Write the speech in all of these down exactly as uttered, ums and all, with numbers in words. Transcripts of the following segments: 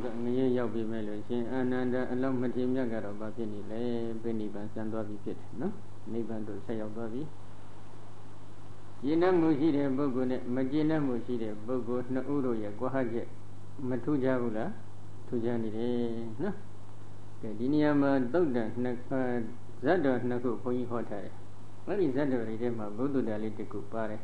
ငရေရောက်ပြီမဲ့လို့ရှင်အာနန္ဒအလုံးမထေမြတ်ကတော့ဘာဖြစ်နေလဲပြိဋိဘံစံသွားပြီဖြစ်တယ်နော်နိဗ္ဗာန်တို့ဆက်ရောက်သွားပြီကျင့်တတ်မှုရှိတဲ့ပုဂ္ဂိုလ်နဲ့မကျင့်တတ်မှုရှိတဲ့ပုဂ္ဂိုလ်နှစ်ဦးတို့ရဲ့ကွာဟချက်မထူးကြဘူးလားထူးကြနေတယ်နော်ကဲဒီနေရာမှာသုတ်တန်နှစ်ဇတ်တော်နှစ်ခုဘုန်းကြီးဟောထားတယ်အဲ့ဒီဇတ်တော်တွေထဲမှာဘုဒ္ဓတာလေးတစ်ခုပါတယ်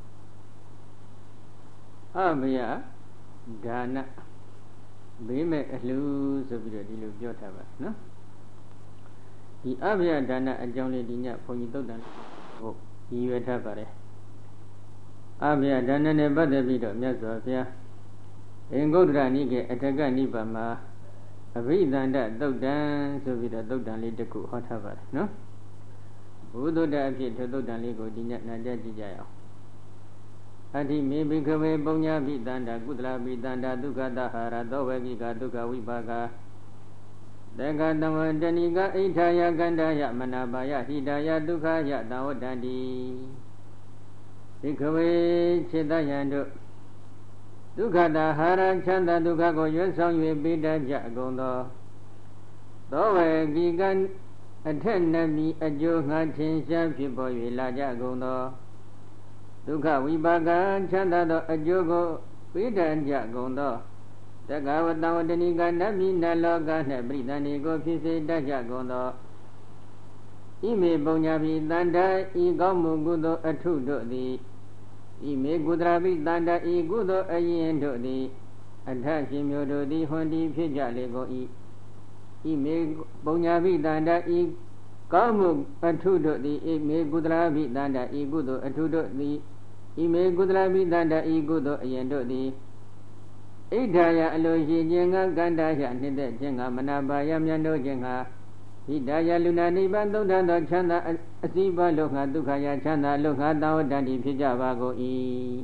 အဘယဒါနဘေးမဲ့အလှဆိုပြီးတော့ဒီလိုပြောထားပါနော်ဒီအဘယဒါနအကြောင်းလေးဒီညဘုန်းကြီးသုတ်တန်ဟုတ်ရည်ရွယ်ထားပါတယ်အဘယဒါနနဲ့ပတ်သက်ပြီးတော့မြတ်စွာဘုရားအင်္ဂုတ္တရနိကေအထကနိဗ္ဗာန်မှာအဘိဓမ္ဒသုတ်တံဆိုပြီးတော့သုတ်တံလေးတစ်ခုဟောထားပါတယ်နော်ဘုဒ္ဓတအဖြစ်သုတ်တံလေးကိုဒီညနာကြကြည့်ကြရအောင်အတ္တိမေဘိခဝေပုညပိတန္တာကုသလပိတန္တာဒုက္ခတဟာရသောဝေကိကဒုက္ခဝိပါကသက္ကတဝတဏိကအိဋ္ဌာယကန္တာယမနာပါယဟိတာယဒုက္ခယသံဝတ္တန္တိဘိခဝေခြေတယံတို့ဒုက္ခတာဟာရချမ်းသာဒုက္ခကိုရွတ်ဆောင်၍ပိတကြအကုန်သောသောဝေကိကအထက်နမီအကျိုးငှထင်ရှားဖြစ်ပေါ်၍လာကြကုန်သောဒုက္ခဝိပါကချမ်းသာသောအကျိုးကိုပိတကြကုန်သောတက္ကဝတဝတ္တနိကနမီနလောက၌ပရိသန္တိကိုဖြစ်စေတတ်ကြကုန်သောဣမေပုံညာပိတန္တဤကောင်းမှုကုသိုလ်အထုတို့သည်ဣမေကုသရာပိတန္တဤကုသိုလ်အရင်တို့သည်အထရှင်မျိုးတို့သည်ဟွန်တီဖြစ်ကြလေကုန်၏ဣမေပုံညာပိတန္တဤကောင်းမှုအထုတို့သည်ဣမေကုသရာပိတန္တဤကုသိုလ်အထုတို့သည်ဣမေကုသရာပိတန္တဤကုသိုလ်အရင်တို့သည်ဣဋ္ဌာယအလိုရှိခြင်းကကန္တာယနှင့်တဲ့ခြင်းကမနာပါယမြတ်တို့ခြင်းကဣဋ္ဌာယလူနာနိဗ္ဗာန်သုဒ္ဓသောချမ်းသာအစီပါလောကဒုက္ခယချမ်းသာလောကသံဝတ္တန္တိဖြစ်ကြပါကုန်၏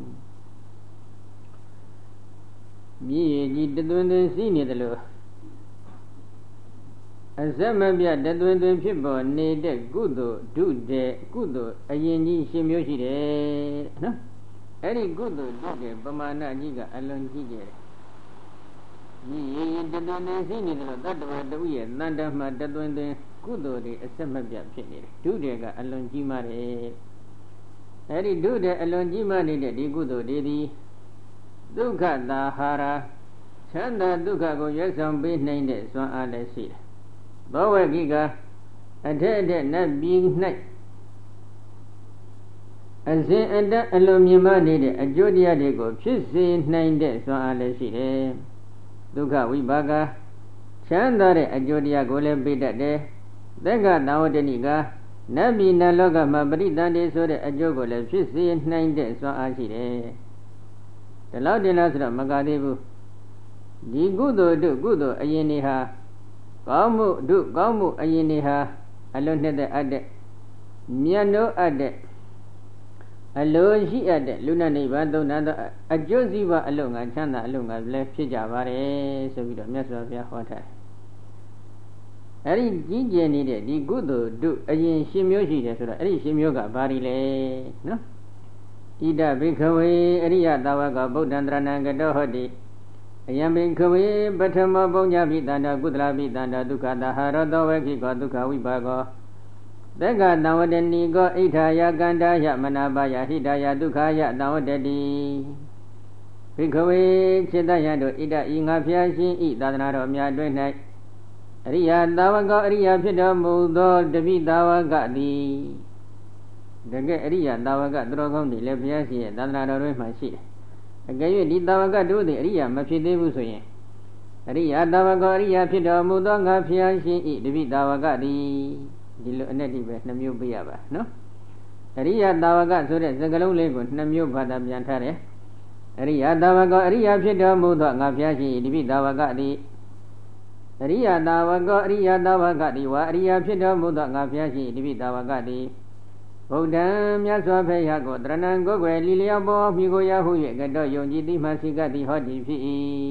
မြည်ရည်ကြီးတသွင်းသွင်းစီးနေတယ်လို့အစမပြတ်တသွင်းသွင်းဖြစ်ပေါ်နေတဲ့ကုသိုလ်ဒုတဲ့ကုသိုလ်အရင်ကြီးရှင်မျိုးရှိတယ်နော်အဲ့ဒီကုသိုလ်ဒုတဲ့ပမာဏကြီးကအလွန်ကြီးကျယ်တယ်မြည်ရည်တသွင်းသွင်းစီးနေတယ်လို့တတ္တဝတဝိရဲ့တန်တမှတသွင်းသွင်းကုသိုလ်တွေအစမပြတ်ဖြစ်နေတယ်ဒုတဲ့ကအလွန်ကြီးမားတယ်အဲ့ဒီဒုတဲ့အလွန်ကြီးမားနေတဲ့ဒီကုသိုလ်တွေသည်ဒုက္ခတာဟာရချမ်းသာဒုက္ခကိုရွတ်ဆောင်ပေးနိုင်တဲ့စွမ်းအားလည်းရှိတယ်ဘောဝကိကအထက်အထက်နတ်ပြည်၌အစဉ်အတတ်အလွန်မြင့်မားနေတဲ့အကျိုးတရားတွေကိုဖြစ်စေနိုင်တဲ့စွမ်းအားလည်းရှိတယ်ဒုက္ခဝိပါကချမ်းသာတဲ့အကျိုးတရားကိုလည်းပေးတတ်တယ်သက္ကတဝတ္တနိကနတ်ပြည်နတ်လောကမှာပရိသန္တိဆိုတဲ့အကျိုးကိုလည်းဖြစ်စေနိုင်တဲ့စွမ်းအားရှိတယ်ဒီလောက်တင်လားဆိုတော့မကသေးဘူးဒီကုသိုလ်တို့ကုသိုလ်အရင်တွေဟာကောင်းမှုတို့ကောင်းမှုအရင်တွေဟာအလွန်နှစ်သက်အပ်တဲ့မြတ်နိုးအပ်တဲ့အလိုရှိအပ်တဲ့လူနာနိဗ္ဗာန်သုံးနာသောအကျိုးစီးပွားအလုံးငါချမ်းသာအလုံးငါလည်းဖြစ်ကြပါတယ်ဆိုပြီးတော့မြတ်စွာဘုရားဟောထားတယ်အဲ့ဒီကြီးကျယ်နေတဲ့ဒီကုသိုလ်တို့အရင်ရှင်မျိုးရှိတယ်ဆိုတော့အဲ့ဒီရှင်မျိုးကဘာတွေလဲနော်ဣဒဘိခဝေအရိယသာဝကဗုဒ္ဓံတရဏံကတောဟောတိအယံဘိခဝေပထမပုံညာပိတန္တကုသလပိတန္တဒုက္ခတဟာရတောဝေခိကောဒုက္ခဝိပါကောသက္ကတဝတ္တနိကောဣဋ္ဌာယကန္တာယမနာပါယဟိတာယဒုက္ခယသံဝတ္တတိဘိခဝေခြေတယံတို့ဣဒဤငါဖျားရှင်ဤသာသနာတော်များတွင်၌အရိယသာဝကောအရိယဖြစ်တော်မူသောတပိသာဝကသည်တကယ်အရိယသာဝကသူတော်ကောင်းတွေလည်းဘုရားရှင်ရဲ့သာသနာတော်တွင်မှရှိတယ်အကယ်၍ဒီသာဝကတို့သည်အရိယမဖြစ်သေးဘူးဆိုရင်အရိယသာဝကောအရိယဖြစ်တော်မူသောငါဖျားရှင်ဤတပိသာဝကသည်ဒီလိုအနက်တိပဲနှမျိုးပြရပါနော်အရိယသာဝကဆိုတဲ့စကားလုံးလေးကိုနှမျိုးဘာသာပြန်ထားတယ်အရိယသာဝကောအရိယဖြစ်တော်မူသောငါဖျားရှင်ဤတပိသာဝကသည်အရိယသာဝကောအရိယသာဝကသည်ဝါအရိယဖြစ်တော်မူသောငါဖျားရှင်ဤတပိသာဝကသည်ဗုဒ္ဓံမြတ်စွာဘုရားကိုတရဏံကိုယ်ွယ်လီလျောပေါ်မိကိုရဟု၍ကတော့ယုံကြည်သည်မှစိကတိဟောတိဖြစ်၏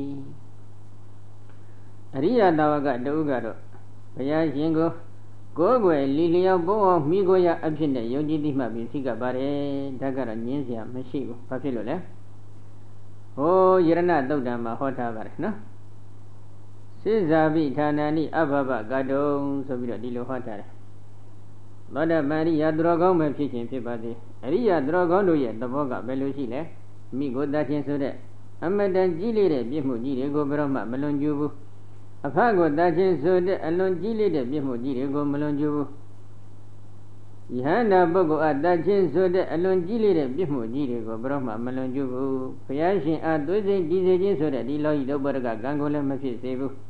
အရိယသာဝကတူကတော့ဘုရားရှင်ကိုကိုယ်ွယ်လီလျောပေါ်မိကိုရအဖြစ်နဲ့ယုံကြည်သည်မှပြီးစိကပါတယ်ဒါကတော့ငင်းစရာမရှိဘူးဘာဖြစ်လို့လဲဟိုယရဏသုတ်တံမှာဟောထားပါတယ်နော်စိဇာပိဌာနာနိအဘဘကတုံဆိုပြီးတော့ဒီလိုဟောထားတယ်သောတပန်ရိယသူတော်ကောင်းပဲဖြစ်ခြင်းဖြစ်ပါစေအရိယသူတော်ကောင်းတို့ရဲ့သဘောကဘယ်လိုရှိလဲမိကိုတတ်ခြင်းဆိုတဲ့အမတန်ကြီးလေးတဲ့ပြစ်မှုကြီးတွေကိုဘယ်တော့မှမလွန်ကျူးဘူးအဖကိုတတ်ခြင်းဆိုတဲ့အလွန်ကြီးလေးတဲ့ပြစ်မှုကြီးတွေကိုမလွန်ကျူးဘူးယဟန္တာပုဂ္ဂိုလ်အတတ်ခြင်းဆိုတဲ့အလွန်ကြီးလေးတဲ့ပြစ်မှုကြီးတွေကိုဘယ်တော့မှမလွန်ကျူးဘူးဘုရားရှင်အားသွေးစိတ်ကြည်စေခြင်းဆိုတဲ့ဒီလောကီဒုပ္ပရကကံကိုလည်းမဖြစ်စေဘူး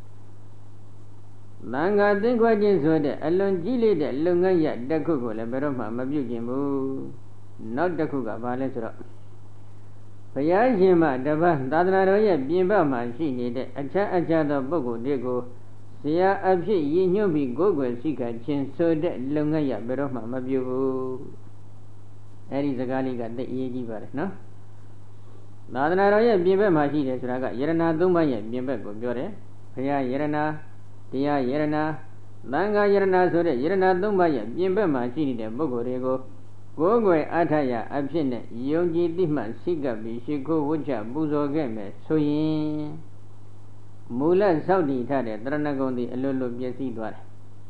သံဃာသိခွခြင်းဆိုတဲ့အလွန်ကြီးလေးတဲ့လုပ်ငန်းရတစ်ခုကိုလည်းဘယ်တော့မှမပြုကျင်ဘူးနောက်တစ်ခုကဘာလဲဆိုတော့ဘုရားရှင်မှတပတ်သာသနာတော်ရဲ့ပြင်ပမှာရှိနေတဲ့အချမ်းအခြားသောပုဂ္ဂိုလ်တွေကိုဆရာအဖြစ်ရည်ညွှန်းပြီးကိုယ်ွယ်စိတ်ခခြင်းဆိုတဲ့လုပ်ငန်းရဘယ်တော့မှမပြုဘူးအဲဒီစကားလေးကသိအရေးကြီးပါတယ်နော်သာသနာတော်ရဲ့ပြင်ပမှာရှိတယ်ဆိုတာကယရဏသုံးပါးရဲ့ပြင်ပကိုပြောတယ်ဘုရားယရဏတရားယရဏသံဃာယရဏဆိုတဲ့ယရဏသုံးပါးရဲ့ပြင်ပမှာရှိနေတဲ့ပုဂ္ဂိုလ်တွေကိုကိုယ်ွယ်အထာယအဖြစ်နဲ့ယုံကြည်သိမှစိတ်ကပ်ပြီးရှိခိုးဝှချပူဇော်ခဲ့မယ်ဆိုရင်မူလစောင့်တည်ထားတဲ့တရဏဂုံသည်အလွတ်လွတ်ပြည့်စည်သွားတယ်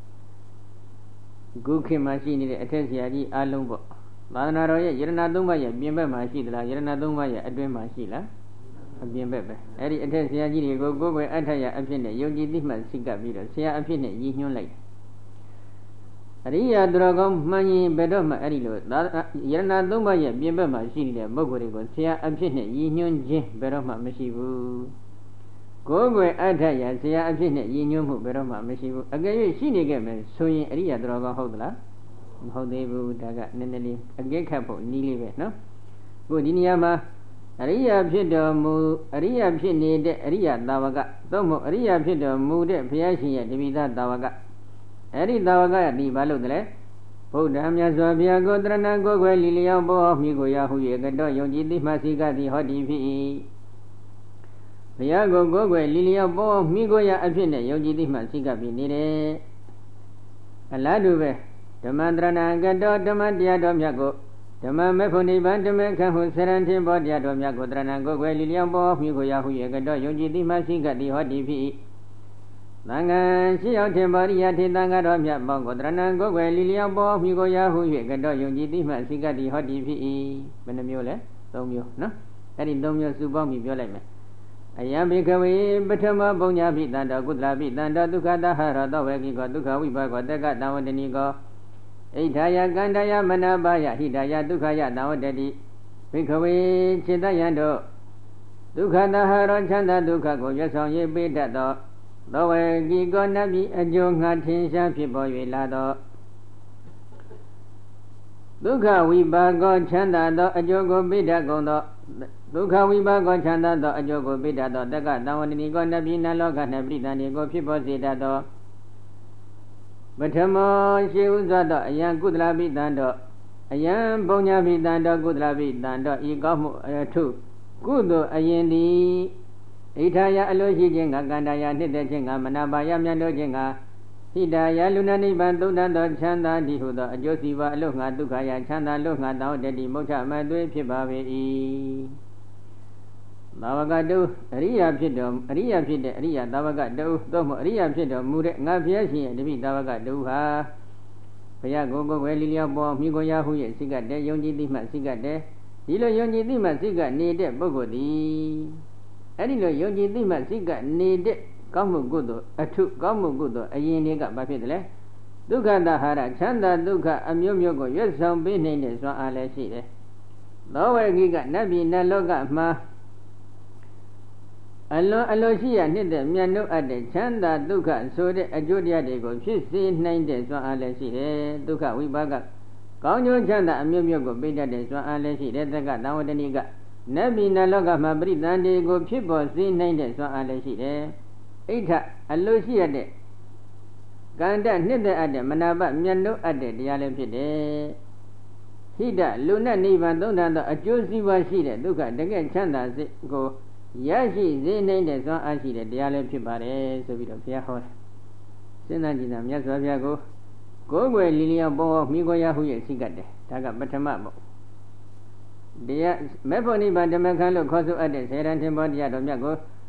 ခုခေတ်မှာရှိနေတဲ့အထက်ဆရာကြီးအလုံးပေါ့သာသနာတော်ရဲ့ယရဏသုံးပါးရဲ့ပြင်ပမှာရှိသလားယရဏသုံးပါးရဲ့အတွင်းမှာရှိလားအပြင်ဘက်ပဲအဲ့ဒီအထက်ဆရာကြီးတွေကိုကိုယ်ွယ်အထာယအဖြစ်နဲ့ယုံကြည်သိမှစိတ်ကပ်ပြီးတော့ဆရာအဖြစ်နဲ့ရည်ညွှန်းလိုက်အရိယာသူတော်ကောင်းမှန်ရင်ဘယ်တော့မှအဲ့ဒီလိုယရဏသုံးပါးရဲ့ပြင်ပမှာရှိနေတဲ့ပုဂ္ဂိုလ်တွေကိုဆရာအဖြစ်နဲ့ရည်ညွှန်းခြင်းဘယ်တော့မှမရှိဘူးကိုယ်ွယ်အထာယဆရာအဖြစ်နဲ့ရည်ညွှန်းမှုဘယ်တော့မှမရှိဘူးအကယ်၍ရှိနေခဲ့မယ်ဆိုရင်အရိယာသူတော်ကောင်းဟုတ်သလားမဟုတ်သေးဘူးဒါကနည်းနည်းလေးအကဲခတ်ဖို့နီးလေးပဲနော်ခုဒီနေရာမှာအရိယာဖြစ်တော်မူအရိယာဖြစ်နေတဲ့အရိယာသာဝကသို့မဟုတ်အရိယာဖြစ်တော်မူတဲ့ဘုရားရှင်ရဲ့တပိသသာဝကအဲ့ဒီသာဝကဒီဘာလို့တလဲဗုဒ္ဓမြတ်စွာဘုရားကိုတရဏံကိုယ်ွယ်လီလျောင်းပေါ်မိကိုရဟု၍ကတော့ယုံကြည်သိမှစိကသည်ဟောဒီဖြစ်၏ဘုရားကိုကိုယ်ွယ်လီလျောင်းပေါ်မိကိုရအဖြစ်နဲ့ယုံကြည်သိမှစိကပြီးနေတယ်အလားတူပဲဓမ္မတရဏံကတော့ဓမ္မတရားတော်မြတ်ကိုဓမ္မမေဖို့နိဗ္ဗာန်ဓမ္မခန့်ဟုဆရဏထင်ဘောတရားတော်မြတ်ကိုတရဏံကိုယ်ွယ်လီလျောင်းပေါ်မိကိုရဟု၍ကတော့ယုံကြည်သိမှစိကသည်ဟောဒီဖြစ်၏သံဃာရှိရောက်ထင်ပါရိယထေသံဃာတော်မြတ်ပေါင်းကိုတရဏံကိုယ်ွယ်လီလျောင်းပေါ်မိကိုရဟု၍ကတော့ယုံကြည်သိမှစိကသည်ဟောဒီဖြစ်၏ဘယ်နှမျိုးလဲသုံးမျိုးနော်အဲ့ဒီသုံးမျိုးစုပေါင်းပြီးပြောလိုက်မယ်အယံဘိကဝေပထမပုံညာပိတံတောကုသလပိတံတောဒုက္ခတဟရတောဝေကိကောဒုက္ခဝိပါကောတက္ကတံဝတ္တနိကောဣဋ္ဌာယကန္တယမနပါယဟိတယဒုက္ခယတံဝတ္တတိဘိကဝေခြေတယံတို့ဒုက္ခတဟရချမ်းသာဒုက္ခကိုရွတ်ဆောင်ရေးပေးတတ်သောသောဝေကိကောနတ်ပြည်အကျိုးငှထင်ရှားဖြစ်ပေါ်၍လာသောဒုက္ခဝိပါကောချမ်းသာသောအကျိုးကိုပေးတတ်ကုန်သောဒုက္ခဝိပါကောချမ်းသာသောအကျိုးကိုပေးတတ်သောတက္ကတံဝတ္တနိကောနတ်ပြည်နတ်လောက၌ပြိတ္တန်ကိုဖြစ်ပေါ်စေတတ်သောပထမောရှိဥစွာသောအယံကုသလပိတံတော်အယံပုံညာပိတံတော်ကုသလပိတံတော်ဤကောင်းမှုအထုကုသိုလ်အယင်သည်ဣဋ္ဌာယအလိုရှိခြင်းကကန္တယနှစ်သက်ခြင်းကမနာပါယမြတ်တို့ခြင်းကဟိတာယလူနာနိဗ္ဗာန်သုံးတတ်သောချမ်းသာတည်းဟုသောအကျိုးစီးပွားအလို့ငါဒုက္ခယချမ်းသာလို့ငါတောင်းတတိမုဋ္ဌမသွေးဖြစ်ပါပေ၏သာဝကတုအရိယာဖြစ်တော်အရိယာဖြစ်တဲ့အရိယာသာဝကတုသို့မဟုတ်အရိယာဖြစ်တော်မူတဲ့ငါဘုရားရှင်ရဲ့တပိသာဝကတုဟာဘုရားကိုကိုယ်ွယ်လီလျောင်းပေါ်မိကိုရဟုရဲ့စိတ်ကတည်းယုံကြည်သိမှစိတ်ကတည်းဒီလိုယုံကြည်သိမှစိတ်ကနေတဲ့ပုဂ္ဂိုလ်သည်အဲ့ဒီလိုယုံကြည်သိမှစိတ်ကနေတဲ့ကောင်းမှုကုသိုလ်အထုကောင်းမှုကုသိုလ်အရင်တွေကဘာဖြစ်တယ်လဲဒုက္ခတဟာရချမ်းသာဒုက္ခအမျိုးမျိုးကိုရွတ်ဆောင်ပေးနိုင်တဲ့စွမ်းအားလည်းရှိတယ်သောဝေကိကနတ်ပြည်နတ်လောကမှာအလွန်အလိုရှိရနှစ်တဲ့မြတ်နှုတ်အပ်တဲ့ချမ်းသာဒုက္ခဆိုတဲ့အကျိုးတရားတွေကိုဖြစ်စေနိုင်တဲ့စွမ်းအားလည်းရှိတယ်ဒုက္ခဝိပါကကောင်းကျိုးချမ်းသာအမျိုးမျိုးကိုပေးတတ်တဲ့စွမ်းအားလည်းရှိတယ်တက္ကတံဝတ္တနိကနတ်ပြည်နတ်လောကမှာပရိသန္တိကိုဖြစ်ပေါ်စေနိုင်တဲ့စွမ်းအားလည်းရှိတယ်ဣဋ္ဌအလိုရှိရတဲ့ကန္တနှစ်တဲ့အပ်တဲ့မနာပမြတ်နှုတ်အပ်တဲ့တရားလည်းဖြစ်တယ်ဟိတလူနဲ့နိဗ္ဗာန်သုံးတန်သောအကျိုးစီးပွားရှိတဲ့ဒုက္ခတကယ်ချမ်းသာစေကိုရရှိစေနိုင်တဲ့စွမ်းအားရှိတဲ့တရားလည်းဖြစ်ပါတယ်ဆိုပြီးတော့ဘုရားဟောတယ်စဉ်းစားကြည့်တာမြတ်စွာဘုရားကိုကိုယ်ွယ်လီလျောင်းပေါ်မိကိုရဟုရဲ့စိတ်ကတည်းဒါကပထမပေါ့တရားမေဖို့နိဗ္ဗာန်ဓမ္မခန်းလို့ခေါ်ဆိုအပ်တဲ့ဆေရန်ထင်ပေါ်တရားတော်မြတ်ကို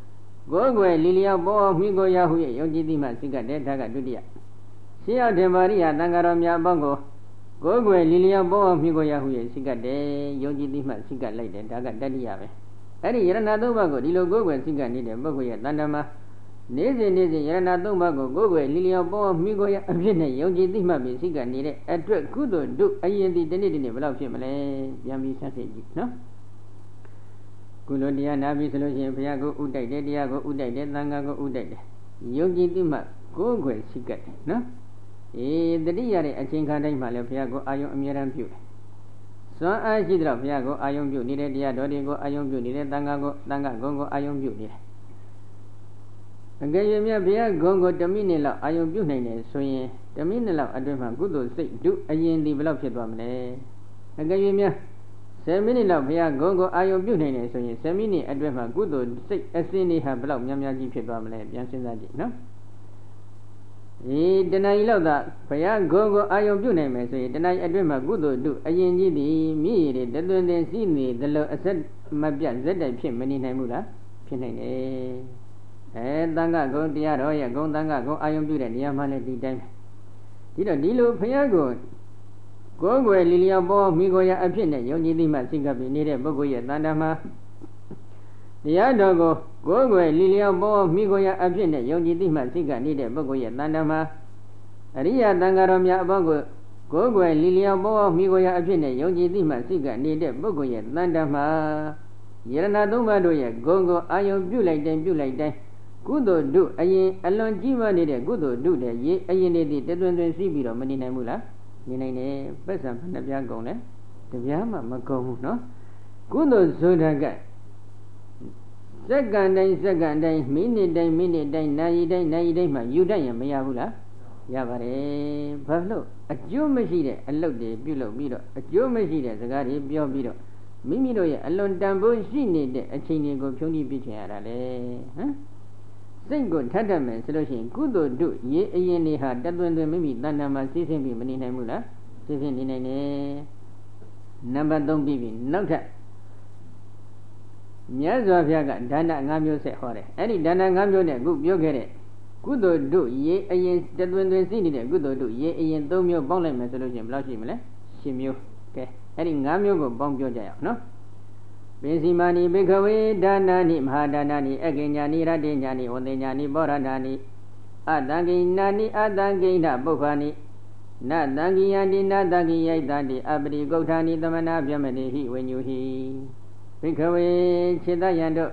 ကိုယ်ွယ်လီလျောက်ပေါ်မိကိုရဟုရဲ့ယုံကြည်သိမှစိတ်ကတည်းကဒုတိယရှင်းရောက်တယ်ပါရိယသံဃာတော်များအပေါင်းကိုကိုယ်ွယ်လီလျောက်ပေါ်မိကိုရဟုရဲ့စိတ်ကတည်းယုံကြည်သိမှစိတ်ကလိုက်တယ်ဒါကတတိယပဲအဲ့ဒီယရဏသုံးပါးကိုဒီလိုကိုယ်ွယ်စိတ်ကနေတဲ့ပုဂ္ဂိုလ်ရဲ့တဏ္ဍာမှာနေ့စဉ်နေ့စဉ်ယရဏသုံးပါးကိုကိုယ်ွယ်လီလျောက်ပေါ်မိကိုရအဖြစ်နဲ့ယုံကြည်သိမှပြီးစိတ်ကနေတဲ့အတွက်ကုသိုလ်တို့အရင်ဒီတနေ့တနေ့ဘယ်လောက်ဖြစ်မလဲပြန်ပြီးဆက်စစ်ကြည့်နော်ကုလိုတရားနာပြီဆိုလို့ရှိရင်ဘုရားကိုဥတိုက်တယ်တရားကိုဥတိုက်တယ်သံဃာကိုဥတိုက်တယ်ယုံကြည်သိမှကိုယ်ွယ်စိတ်ကတယ်နော်အေးတတိယရဲ့အချိန်ခါတိုင်းမှာလည်းဘုရားကိုအာယုံအမြဲတမ်းပြုတယ်စွမ်းအားရှိတော့ဘုရားကိုအာယုံပြုနေတဲ့တရားတော်တွေကိုအာယုံပြုနေတဲ့သံဃာကိုသံဃာဂုံကိုအာယုံပြုနေတယ်အကယ်၍မြတ်ဘုရားဂုံကိုတစ်မိနစ်လောက်အာယုံပြုနိုင်တယ်ဆိုရင်တစ်မိနစ်လောက်အတွင်းမှာကုသိုလ်စိတ်ဒုအရင်ဒီဘယ်လောက်ဖြစ်သွားမလဲအကယ်၍မြတ်ဆယ်မိနစ်လောက်ဘုရားဂုံကိုအာယုံပြုနိုင်တယ်ဆိုရင်ဆယ်မိနစ်အတွင်းမှာကုသိုလ်စိတ်အစင်းလေးဟာဘယ်လောက်များများကြီးဖြစ်သွားမလဲပြန်စဉ်းစားကြည့်နော်ဒီတဏှာကြီးလောက်သာဘုရားဂုံကိုအာယုံပြုနိုင်မယ်ဆိုရင်တဏှာကြီးအတွင်းမှာကုသိုလ်ဒုအရင်ကြီးသည်မြည်ရည်တသွင်းသွင်းစီးနေသလိုအဆက်မပြတ်ဇက်တိုက်ဖြစ်မနေနိုင်ဘူးလားဖြစ်နိုင်တယ်အဲသံဃာဂုံတရားတော်ရဲ့ဂုံသံဃာဂုံအာယုံပြုတဲ့နေရာမှာလည်းဒီတိုင်းဒီတော့ဒီလိုဘုရားကိုကိုယ်ွယ်လီလျောက်ပေါ်မိကိုရအဖြစ်နဲ့ယုံကြည်သိမှစိတ်ကပ်ပြီးနေတဲ့ပုဂ္ဂိုလ်ရဲ့တန်တမှာတရားတော်ကိုကိုယ်ွယ်လီလျောက်ပေါ်မိကိုရအဖြစ်နဲ့ယုံကြည်သိမှစိတ်ကနေတဲ့ပုဂ္ဂိုလ်ရဲ့တန်တမှာအရိယသံဃာတော်များအပေါင်းကိုကိုယ်ွယ်လီလျောက်ပေါ်မိကိုရအဖြစ်နဲ့ယုံကြည်သိမှစိတ်ကနေတဲ့ပုဂ္ဂိုလ်ရဲ့တန်တမှာယရဏသုံးပါးတို့ရဲ့ဂုံကိုအာယုံပြုလိုက်တိုင်းပြုလိုက်တိုင်းကုသိုလ်ဒုအရင်အလွန်ကြီးမားနေတဲ့ကုသိုလ်ဒုတဲ့ရေအရင်နေသည့်တသွင်းသွင်းစီးပြီးတော့မနေနိုင်ဘူးလားနေနိုင်တယ်ပက်ဆံဘယ်နှပြားကုန်လဲတပြားမှမကုန်ဘူးနော်ကုသိုလ်ဆိုတာကစက္ကန့်တိုင်းစက္ကန့်တိုင်းမိနစ်တိုင်းမိနစ်တိုင်းနာရီတိုင်းနာရီတိုင်းမှယူတတ်ရင်မရဘူးလားရပါတယ်ဘာလို့အကျိုးမရှိတဲ့အလုပ်တွေပြုလုပ်ပြီးတော့အကျိုးမရှိတဲ့စကားတွေပြောပြီးတော့မိမိတို့ရဲ့အလွန်တန်ဖိုးရှိနေတဲ့အချိန်တွေကိုဖြုံးပြီးပြချင်ရတာလေဟမ်စိတ်ကိုထပ်တတ်မယ်ဆိုလို့ရှိရင်ကုသိုလ်တို့ရေအရင်နေဟာတသွင်းသွင်းမိမိတဏ္ဍာမှာစီးဆင်းပြီးမနေနိုင်ဘူးလားစီးဆင်းနေနိုင်တယ်နံပါတ်သုံးပြီးပြီနောက်ထပ်မြတ်စွာဘုရားကဒါန၅မျိုးဆက်ဟောတယ်အဲ့ဒီဒါန၅မျိုးနဲ့အခုပြောခဲ့တဲ့ကုသိုလ်တို့ရေအရင်တသွင်းသွင်းစီးနေတဲ့ကုသိုလ်တို့ရေအရင်၃မျိုးပေါင်းလိုက်မယ်ဆိုလို့ရှိရင်ဘယ်လောက်ရှိမလဲ၈မျိုးကဲအဲ့ဒီ၅မျိုးကိုပေါင်းပြောကြရအောင်နော်ပိစီမာနိဘိခဝေဒါနာနိမဟာဒါနာနိအကိညာနိရတ္တိညာနိဝန္တိညာနိပောရဒါနိအတံကိနာနိအတံကိဏပုပ္ပာနိနတံကိယတိနတံကိယိတတိအပရိဂုဋ္ဌာနိသမနာပြမတိဟိဝိညုဟိဘိခဝေခြေတယံတို့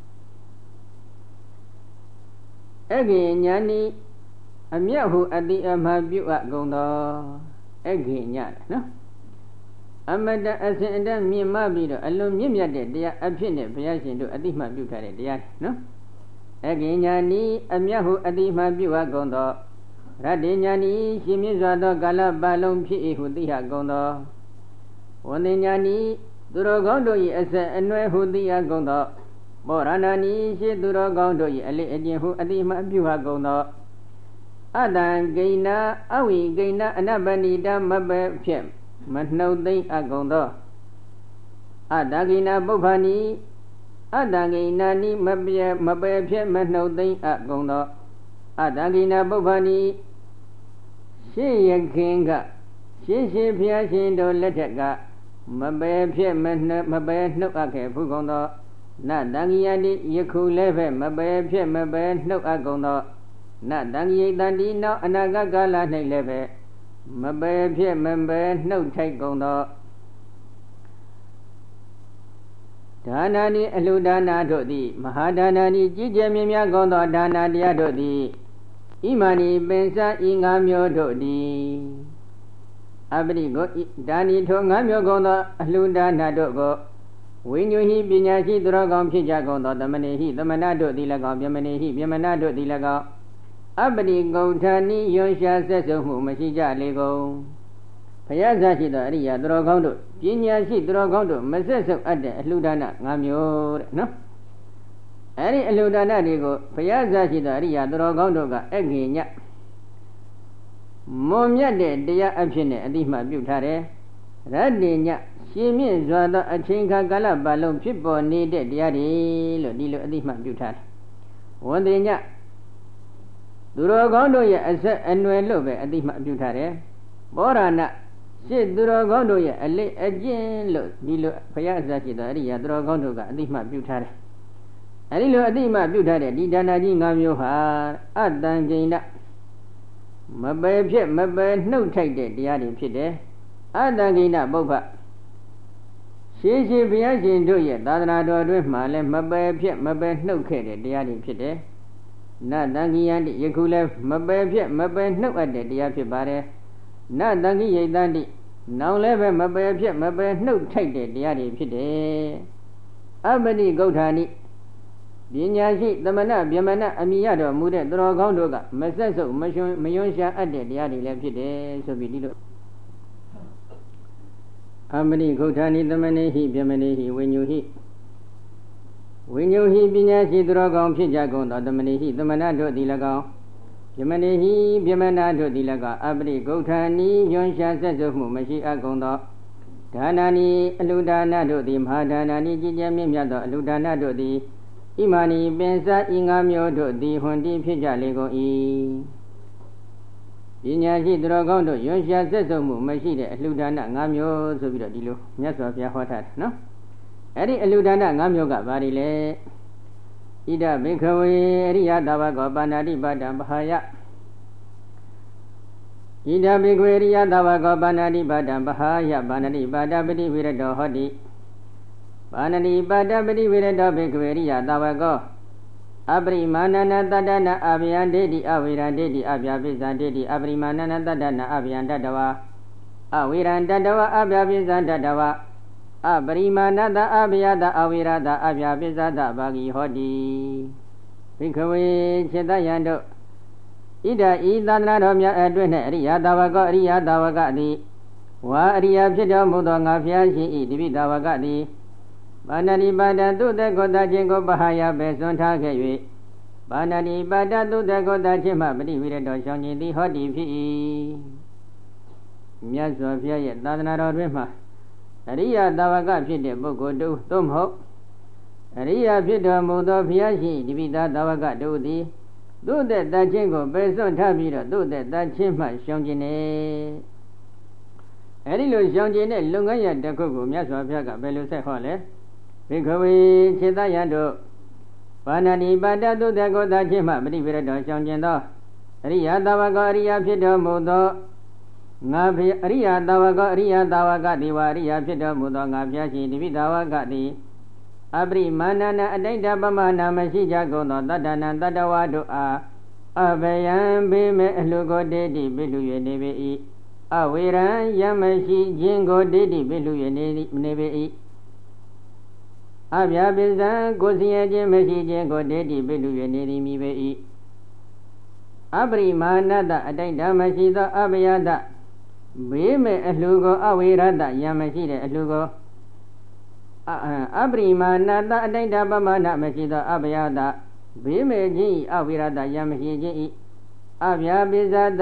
အကိညာနိအမြတ်ဟုအတိအမှပြုအပ်ကုန်သောအကိညာနော်အမတအစဉ်အတည်းမြင့်မပြီးတော့အလွန်မြင့်မြတ်တဲ့တရားအဖြစ်နဲ့ဘုရားရှင်တို့အတိမှပြုထားတဲ့တရားနော်အကိညာနိအမြတ်ဟုအတိမှပြုအပ်ကုန်သောရတ္တိညာနိရှင်မြင့်စွာသောကာလပတ်လုံးဖြစ်၏ဟုသိဟကုန်သောဝန္တိညာနိသူတော်ကောင်းတို့၏အဆက်အနွယ်ဟုသိရကုန်သောမောရဏာနိရှိသူတော်ကောင်းတို့၏အလေးအကျင့်ဟုအတိမှပြုအပ်ကုန်သောအတံဂိဏအဝိဂိဏအနပဏိတမပဖြင့်မနှုတ်သိမ့်အကုန်သောအတ္တဂိဏပုပ္ပာနိအတ္တဂိဏနိမပြမပယ်ဖြင့်မနှုတ်သိမ့်အကုန်သောအတ္တဂိဏပုပ္ပာနိရှေးရခင်ကရှေးရှေးဘုရားရှင်တို့လက်ထက်ကမပယ်ဖြင့်မနှမပယ်နှုတ်အပ်ခဲ့ဖူးကုန်သောနတံဂိယတိယခုလည်းပဲမပယ်ဖြင့်မပယ်နှုတ်အပ်ကုန်သောနတံဂိယတံဒီနောက်အနာဂတ်ကာလ၌လည်းပဲမပယ်ဖြစ်မပယ်နှုတ်ထိုက်ကုန်သောဒါနာနိအလှဒါနာတို့သည်မဟာဒါနာနိကြီးကျယ်မြင့်မြတ်ကုန်သောဒါနာတရားတို့သည်ဣမာနိပင်စဤငါးမျိုးတို့သည်အပရိကိုဒါနိထိုငါးမျိုးကုန်သောအလှဒါနာတို့ကိုဝိညုဟိပညာရှိသူတော်ကောင်းဖြစ်ကြကုန်သောသမဏေဟိသမဏတို့သည်၎င်းပြမဏေဟိပြမဏတို့သည်၎င်းအပရိဂုဋ္ဌာနိယွန်ရှာဆက်စုံမှုမရှိကြလေကုန်ဘုရားဇာရှိသောအရိယာသူတော်ကောင်းတို့ပညာရှိသူတော်ကောင်းတို့မဆက်စုံအပ်တဲ့အလှဒါန၅မျိုးတဲ့နော်အဲ့ဒီအလှဒါနတွေကိုဘုရားဇာရှိသောအရိယာသူတော်ကောင်းတို့ကအဂိညမွန်မြတ်တဲ့တရားအဖြစ်နဲ့အတိမှပြုထားတယ်ရတ္တိညရှင်မြင့်စွာသောအချိန်ခါကာလပတ်လုံးဖြစ်ပေါ်နေတဲ့တရားတွေလို့ဒီလိုအတိမှပြုထားတယ်ဝန်တင်ညသူတော်ကောင်းတို့ရဲ့အဆက်အနွယ်လို့ပဲအတိမပြုထားတယ်ဘောရဏရှစ်သူတော်ကောင်းတို့ရဲ့အလေးအကျင့်လို့ဒီလိုဘုရားအစရှိတော်အရိယာသူတော်ကောင်းတို့ကအတိမပြုထားတယ်အဲဒီလိုအတိမပြုထားတဲ့ဒီဒါနကြီး၅မျိုးဟာအတ္တံကျိဏမပယ်ဖြစ်မပယ်နှုတ်ထိုက်တဲ့တရားတွေဖြစ်တယ်အတ္တံကျိဏပုပ္ပရှင်းရှင်းဘုရားရှင်တို့ရဲ့သာသနာတော်အတွင်းမှာလည်းမပယ်ဖြစ်မပယ်နှုတ်ခဲ့တဲ့တရားတွေဖြစ်တယ်နတံကိယန္တိယခုလည်းမပယ်ဖြစ်မပယ်နှုတ်အပ်တဲ့တရားဖြစ်ပါတယ်နတံကိယိတန္တိနောင်လည်းပဲမပယ်ဖြစ်မပယ်နှုတ်ထိုက်တဲ့တရားတွေဖြစ်တယ်အပ္ပတိဂௌထာနိပညာရှိသမဏဗြဟ္မဏအမိရတော်မူတဲ့သူတော်ကောင်းတို့ကမဆက်ဆုပ်မယွန်းမယွန်းရှာအပ်တဲ့တရားတွေလည်းဖြစ်တယ်ဆိုပြီးဒီလိုအမရိဂௌထာနိသမဏေဟိဗြဟ္မဏေဟိဝိညုဟိဝိညုဟိပညာရှိသူတော်ကောင်းဖြစ်ကြကုန်သောသမဏေဟိသမဏတို့သည်၎င်းဗြဟ္မဏေဟိဗြဟ္မဏတို့သည်၎င်းအပရိဂௌထာနိယွန်းရှာဆက်ဆုပ်မှုမရှိအပ်ကုန်သောဒါနာနိအလူဒါနတို့သည်မဟာဒါနာနိကြီးကျယ်မြင့်မြတ်သောအလူဒါနတို့သည်ဣမာနိပင်စဤငါမျိုးတို့သည်ဟွန်တိဖြစ်ကြလေကုန်၏ပညာရှိသူတော်ကောင်းတို့ယွန်းရှာဆက်ဆုပ်မှုမရှိတဲ့အလှူဒါန၅မျိုးဆိုပြီးတော့ဒီလိုမြတ်စွာဘုရားဟောထားတယ်နော်အဲ့ဒီအလှူဒါန၅မျိုးကဘာတွေလဲဣဒဘိခဝေအရိယတဝကောပါဏာတိပါဒံပဟာယဣဒဘိခဝေအရိယတဝကောပါဏာတိပါဒံပဟာယပါဏာတိပါဒပတိဝိရတောဟောတိပါဏတိပါဒပတိဝိရတောဘိခဝေအရိယတဝကောအပရိမာဏနာတတ္တနာအဗျံဒိဋ္ဌိအဝိရံဒိဋ္ဌိအဗျာပိစ္ဆံဒိဋ္ဌိအပရိမာဏနာတတ္တနာအဗျံတတဝါအဝိရံတတဝါအဗျာပိစ္ဆံတတဝါအပရိမာဏတအဗျာတအဝိရတအဗျာပိစ္ဆတဘာဂီဟောတိဘိခဝေစေတယံတို့ဣဒဤသန္တနာတော်များအတွင်း၌အရိယတဝကောအရိယတဝကသည်ဝါအရိယဖြစ်တော်မူသောငါဖျားရှင်ဤတပိတဝကသည်ပါဏတိပါဒသုတေကောတချင်းကိုပဟာယပဲစွန့်ထားခဲ့၍ပါဏတိပါဒသုတေကောတချင်းမှပရိဝိရတော်ရှောင်းခြင်းသည်ဟောတိဖြစ်၏မြတ်စွာဘုရားရဲ့သာသနာတော်တွင်မှာအရိယတာဝကဖြစ်တဲ့ပုဂ္ဂိုလ်တို့သို့မဟုတ်အရိယဖြစ်တော်မူသောဘုရားရှင်ဒီပိသားတာဝကတို့သည်သုတေတချင်းကိုပဲစွန့်ထားပြီးတော့သုတေတချင်းမှရှောင်းခြင်းနဲ့အဲဒီလိုရှောင်းခြင်းနဲ့လုပ်ငန်းရတစ်ခုကိုမြတ်စွာဘုရားကဘယ်လိုဆက်ဟောလဲဘိခဝေခြေတယံတို့ပါဏတိပါဒသုတေကောတချင်းမှပရိဝိရတော်ရှောင်ကျင်သောအရိယတာဝကောအရိယဖြစ်တော်မူသောငါဖျအရိယတာဝကောအရိယတာဝကတိဝအရိယဖြစ်တော်မူသောငါဖျားရှိတိပိတာဝကတိအပရိမာဏနာအတိတ်တပမနာမရှိကြကုန်သောတတ္တနာတတ္တဝါတို့အားအဘယံဘေးမဲ့အလှကိုတေတိပိလူ၍နေပေ၏အဝေရံယမရှိခြင်းကိုတေတိပိလူ၍နေနေပေ၏အဗျာပိစ္ဆံကိုယ်စီရခြင်းမရှိခြင်းကိုဒေတိပိလူ၍နေသည်မိပေ၏အပရိမာဏတအတိတ်ဓမ္မရှိသောအဘယတဘေးမဲ့အလှကိုအဝေရတယံမရှိတဲ့အလှကိုအပရိမာဏတအတိတ်ဓပမနာမရှိသောအဘယတဘေးမဲ့ခြင်းအဝေရတယံမရှိခြင်း၏အဗျာပိစ္ဆတ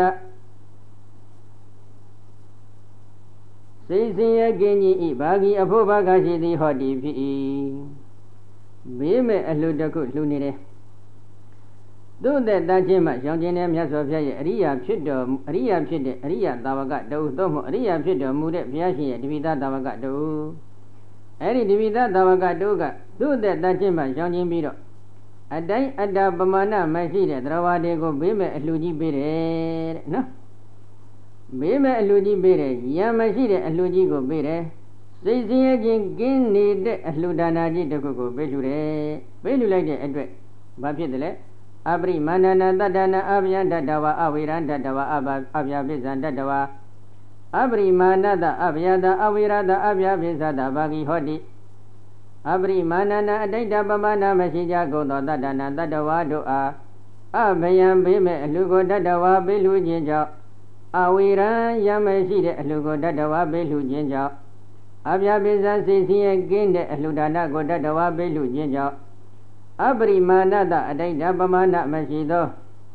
စိတ်စင်ရကင်းကြီးဤဘာဂီအဖို့ဘာကရှိသည်ဟောတိဖြစ်၏ဘေးမဲ့အလှတစ်ခုလှူနေတယ်သူ့တဲ့တန်းချင်းမှရောင်ကျင်တဲ့မြတ်စွာဘုရားရဲ့အရိယာဖြစ်တော်အရိယာဖြစ်တဲ့အရိယာတာဝကတူသို့မဟုတ်အရိယာဖြစ်တော်မူတဲ့ဘုရားရှင်ရဲ့တပိသတာဝကတူအဲ့ဒီတပိသတာဝကတူကသူ့တဲ့တန်းချင်းမှရောင်ကျင်ပြီးတော့အတိုင်းအတ္တပမာဏမရှိတဲ့သရဝါတွေကိုဘေးမဲ့အလှကြီးပေးတယ်တဲ့နော်ဘေးမဲ့အလှကြီးပေးတယ်ရံမရှိတဲ့အလှကြီးကိုပေးတယ်စိတ်စင်းရဲခြင်းကင်းနေတဲ့အလှဒါနာကြီးတစ်ခုကိုပေးလှူတယ်ပေးလှူလိုက်တဲ့အတွက်ဘာဖြစ်တယ်လဲအပရိမာဏနာတတ္တနာအဗျံတတဝါအဝေရံတတဝါအဘအဗျာပိစ္ဆံတတဝါအပရိမာဏတအဗျာတအဝေရတအဗျာပိစ္ဆတဘာဂီဟောတိအပရိမာဏနာအတိတ်တပမနာမရှိကြကုန်သောတတ္တနာတတဝါတို့အားအဘယံဘေးမဲ့အလှကိုတတဝါပေးလှူခြင်းကြောင့်အဝေရံယမရှိတဲ့အလှကိုတတဝါပေးလှူခြင်းကြောင့်အဗျာပိစ္ဆံစိတ်ဆင်းရဲကင်းတဲ့အလှဒါနကိုတတဝါပေးလှူခြင်းကြောင့်အပရိမာဏတအတိတ်တပမာဏမရှိသော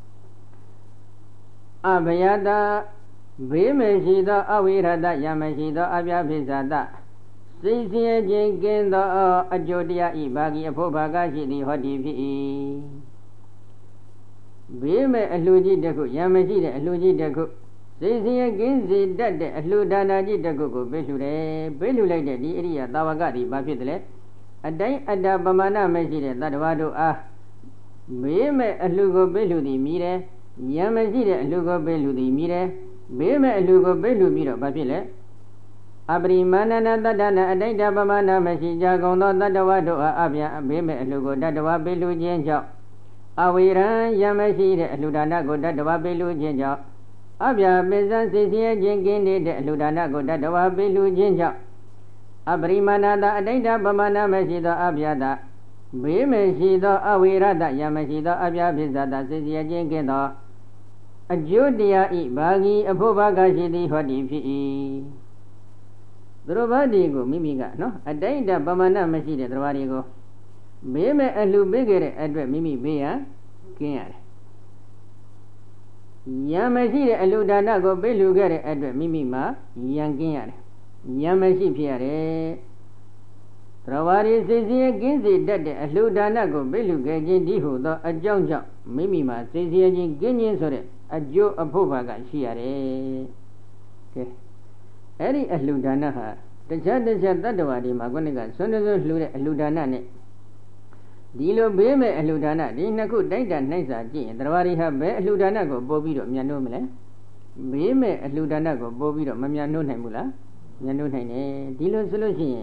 အဘယတဘေးမရှိသောအဝိရတယမရှိသောအဗျာပိစ္ဆတစိတ်ဆင်းရဲခြင်းကင်းသောအကျိုးတရားဤဘာဂီအဖို့ဘာကရှိသည်ဟောတိဖြစ်၏ဘေးမဲ့အလှကြီးတစ်ခုရံမရှိတဲ့အလှကြီးတစ်ခုစိတ်ဆင်းရဲကင်းစေတတ်တဲ့အလှဒါနာကြီးတစ်ခုကိုပေးလှူတယ်ပေးလှူလိုက်တဲ့ဒီအရိယာသာဝကတိဘာဖြစ်တယ်လဲအတိုင်းအတာပမာဏမရှိတဲ့တတ္တဝါတို့အားဘေးမဲ့အလှကိုပေးလှူသည်မြည်တယ်ရံမရှိတဲ့အလှကိုပေးလှူသည်မြည်တယ်ဘေးမဲ့အလှကိုပေးလှူပြီးတော့ဘာဖြစ်လဲအပရိမာဏနာတတ္တနာအတိုင်းအတာပမာဏမရှိကြကုန်သောတတ္တဝါတို့အားအပြန်ဘေးမဲ့အလှကိုတတ္တဝါပေးလှူခြင်းကြောင့်အဝေရံယမရှိတဲ့အလှဒါနကိုတတ္တဝါပေးလှူခြင်းကြောင့်အပြာပိစံစိတ်ဆင်းရဲခြင်းကင်းနေတဲ့အလှဒါနကိုတတ္တဝါပေးလှူခြင်းကြောင့်အပရိမာဏတာအတိတ်ပမာဏမရှိသောအပြာတဘေးမရှိသောအဝေရတယမရှိသောအပြာပိစတာစိတ်ဆင်းရဲခြင်းကင်းသောအကျိုးတရားဤဘာဂီအဖို့ဘာကရှိသည်ဟောတိဖြစ်၏သူတို့ဘာဒီကိုမိမိကနော်အတိတ်ပမာဏမရှိတဲ့တရားတွေကိုဘေးမဲ့အလှပေးခဲ့တဲ့အတွက်မိမိဘေးရကင်းရတယ်ယံမရှိတဲ့အလှဒါနကိုပေးလှူခဲ့တဲ့အတွက်မိမိမှာယံကင်းရတယ်ယံမရှိဖြစ်ရတယ်တရားရီစိတ်ဆင်းရဲကင်းစေတတ်တဲ့အလှဒါနကိုပေးလှူခဲ့ခြင်းဒီဟုသောအကြောင်းကြောင့်မိမိမှာစိတ်ဆင်းရဲခြင်းကင်းခြင်းဆိုတဲ့အကျိုးအဖို့ဘာကရှိရတယ်ကဲအဲ့ဒီအလှဒါနဟာတခြားတခြားတတ္တဝါတွေမှာကိုယ်ကဆွမ်းစွမ်းလှူတဲ့အလှဒါနနဲ့ဒီလိုဘေးမဲ့အလှဒါနဒီနှစ်ခုတိုက်တာနှိုက်စာကြည့်ရင်တရားရီဟာဘယ်အလှဒါနကိုပို့ပြီးတော့မြန်နှိုးမလဲဘေးမဲ့အလှဒါနကိုပို့ပြီးတော့မမြန်နှိုးနိုင်ဘူးလားမြန်နှိုးနိုင်တယ်ဒီလိုဆိုလို့ရှိရင်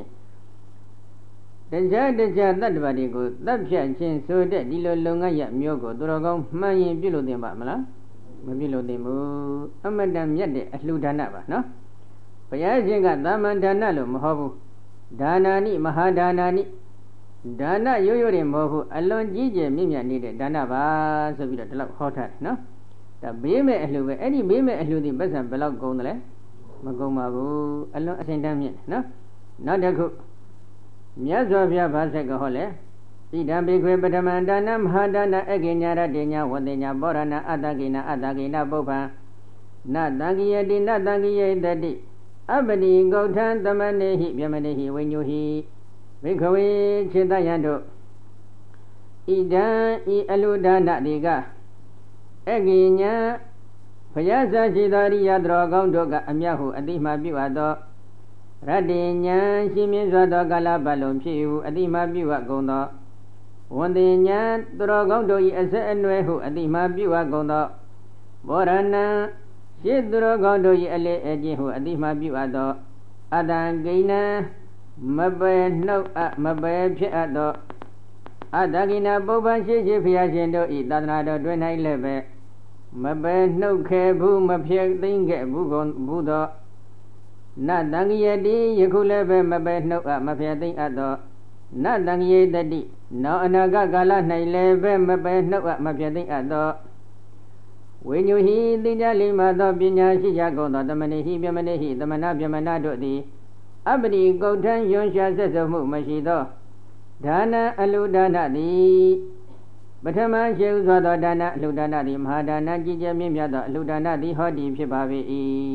တရားတရားတတ္တဝါတွေကိုတတ်ဖြတ်ခြင်းဆိုတဲ့ဒီလိုလုံငန်းရမျိုးကိုသူတော်ကောင်းမှန်ရင်ပြုလို့သင်ပါမလားမပြုလို့သင်ဘူးအမတန်မြတ်တဲ့အလှဒါနပါနော်ဘုရားရှင်ကသာမန်ဒါနလို့မဟုတ်ဘူးဒါနာနိမဟာဒါနာနိဒါနရိုးရိုးတွေမဟုတ်ဘူးအလွန်ကြီးကျယ်မြင့်မြတ်နေတဲ့ဒါနပါဆိုပြီးတော့ဒီလောက်ဟောထားတယ်နော်ဒါဘေးမဲ့အလှပဲအဲ့ဒီဘေးမဲ့အလှဒီပတ်စံဘယ်လောက်ကုန်တယ်လဲမကုန်ပါဘူးအလွန်အစဉ်တန်းမြင့်နော်နောက်တစ်ခုမြတ်စွာဘုရားဗာစက်ကဟောလဲဣဒံဘိခွေပထမဒါနမဟာဒါနအကိညာရတေညာဝတေညာပောရဏအတ္တကိနာအတ္တကိနာပုပ္ပံနတံကိယတိနတံကိယတတိအပတိဂௌထံသမနေဟိဗျမနေဟိဝိညုဟိဘိခဝေခြေတယံတို့ဣဒံဤအလုဒါနတိကအကိညာဘုရားစာရှိသောရိယတော်ကောင်းတို့ကအမြတ်ဟုအတိမှပြုအပ်သောရတ္တိညာရှင်မြင့်စွာသောကာလပတ်လုံးဖြစ်ဟုအတိမှပြုအပ်ကုန်သောဝန္တိညာသူတော်ကောင်းတို့၏အဆက်အနွယ်ဟုအတိမှပြုအပ်ကုန်သောဘောရဏံရှင်းသူတော်ကောင်းတို့၏အလေအကျင့်ဟုအတိမှပြုအပ်သောအတံကိဏံမပယ်နှုတ်အမပယ်ဖြစ်အပ်သောအတ္တကိနာပုပ္ပံရှိရှိဘုရားရှင်တို့ဤသာသနာတော်တွင်၌လည်းပဲမပယ်နှုတ်ခဲဘူးမဖြစ်သိမ့်ခဲ့ဘူးကုန်ဘူးသောနတံကိယတိယခုလည်းပဲမပယ်နှုတ်အမဖြစ်သိမ့်အပ်သောနတံကိယတတိနောက်အနာဂတ်ကာလ၌လည်းပဲမပယ်နှုတ်အမဖြစ်သိမ့်အပ်သောဝိညုဟိသိကြလိမ္မာသောပညာရှိကြကုန်သောတမဏိဟိပြမဏိဟိသမဏပြမဏတို့သည်အပတိကုဋ္ဌံယွန်ရှာဆက်စုံမှုမရှိသောဒါနအလှဒါနသည်ပထမရှိဥစွာသောဒါနအလှဒါနသည်မဟာဒါနကြီးကျယ်မြင့်မြတ်သောအလှဒါနသည်ဟောဒီဖြစ်ပါ၏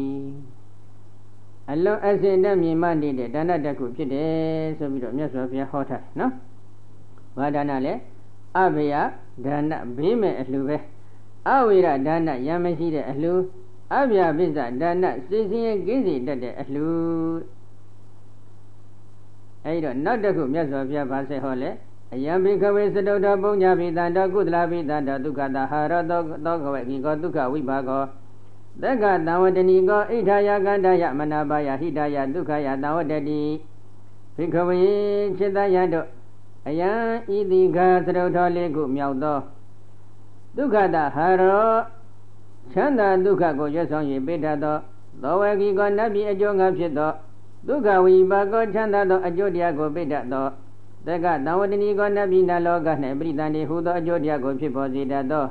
အလွန်အစင်တမြင်မှနေတဲ့ဒါနတစ်ခုဖြစ်တယ်ဆိုပြီးတော့မြတ်စွာဘုရားဟောထားတယ်နော်ဘာဒါနလဲအဘယဒါနဘေးမဲ့အလှပဲအဝိရဒါနယံမရှိတဲ့အလှအဗျာပိစ္ဆဒါနစိတ်ဆင်းရဲကင်းစေတတ်တဲ့အလှအဲဒီတော့နောက်တစ်ခုမြတ်စွာဘုရားဗာဆက်ဟောလဲအယံဘိခဝေသတုတ္တပုည္ဇပိတံတောကုသလပိတံတောဒုက္ခတာဟာရတောသောကဝေကိကောဒုက္ခဝိပါကောသက္ကတံဝတ္တနိကောဣထာယကန္တယမနာပါယဟိတယဒုက္ခယတံဝတ္တတိဘိခဝေจิตယတို့အယံဤတိခာသတုထောလေးခုမြောက်သောဒုက္ခတာဟာရောချမ်းသာဒုက္ခကိုရွတ်ဆောင်၍ပိဋ္ဌသောသောဝေကိကောနတ်ပြည်အကျိုးငါဖြစ်သောဒုက္ခဝိပါကောချမ်းသာသောအကျိုးတရားကိုပိဋ္ဌသောသက္ကတံဝတ္တနိကောနတ်ပြည်နလောက၌ပရိသန္တိဟူသောအကျိုးတရားကိုဖြစ်ပေါ်စေတတ်သော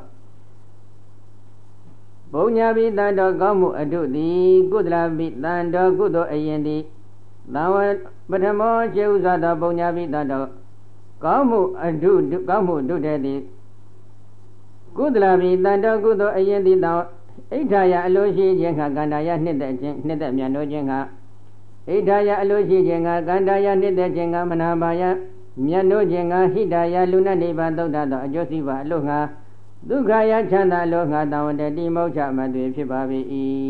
ဘုံညာပိတံတော်ကောင်းမှုအတုသည်ကုသလပိတံတော်ကုသိုလ်အရင်သည်သံဝပထမောခြေဥစွာသောဘုံညာပိတံတော်ကောင်းမှုအတုကောင်းမှုအတုတဲ့သည်ကုသလပိတံတော်ကုသိုလ်အရင်သည်သောဣဋ္ဌာယအလိုရှိခြင်းခါကန္တာယနှစ်သက်ခြင်းနှစ်သက်မြတ်နိုးခြင်းခါဣဋ္ဌာယအလိုရှိခြင်းခါကန္တာယနှစ်သက်ခြင်းခါမနာပါယမြတ်နိုးခြင်းခါဟိတယလူနနိဗ္ဗာန်သုဒ္ဓသောအကျိုးစီးပါအလို့ငါဒုက္ခယချမ်းသာလောငါတဝတ္တိမောက္ခမတွေဖြစ်ပါ၏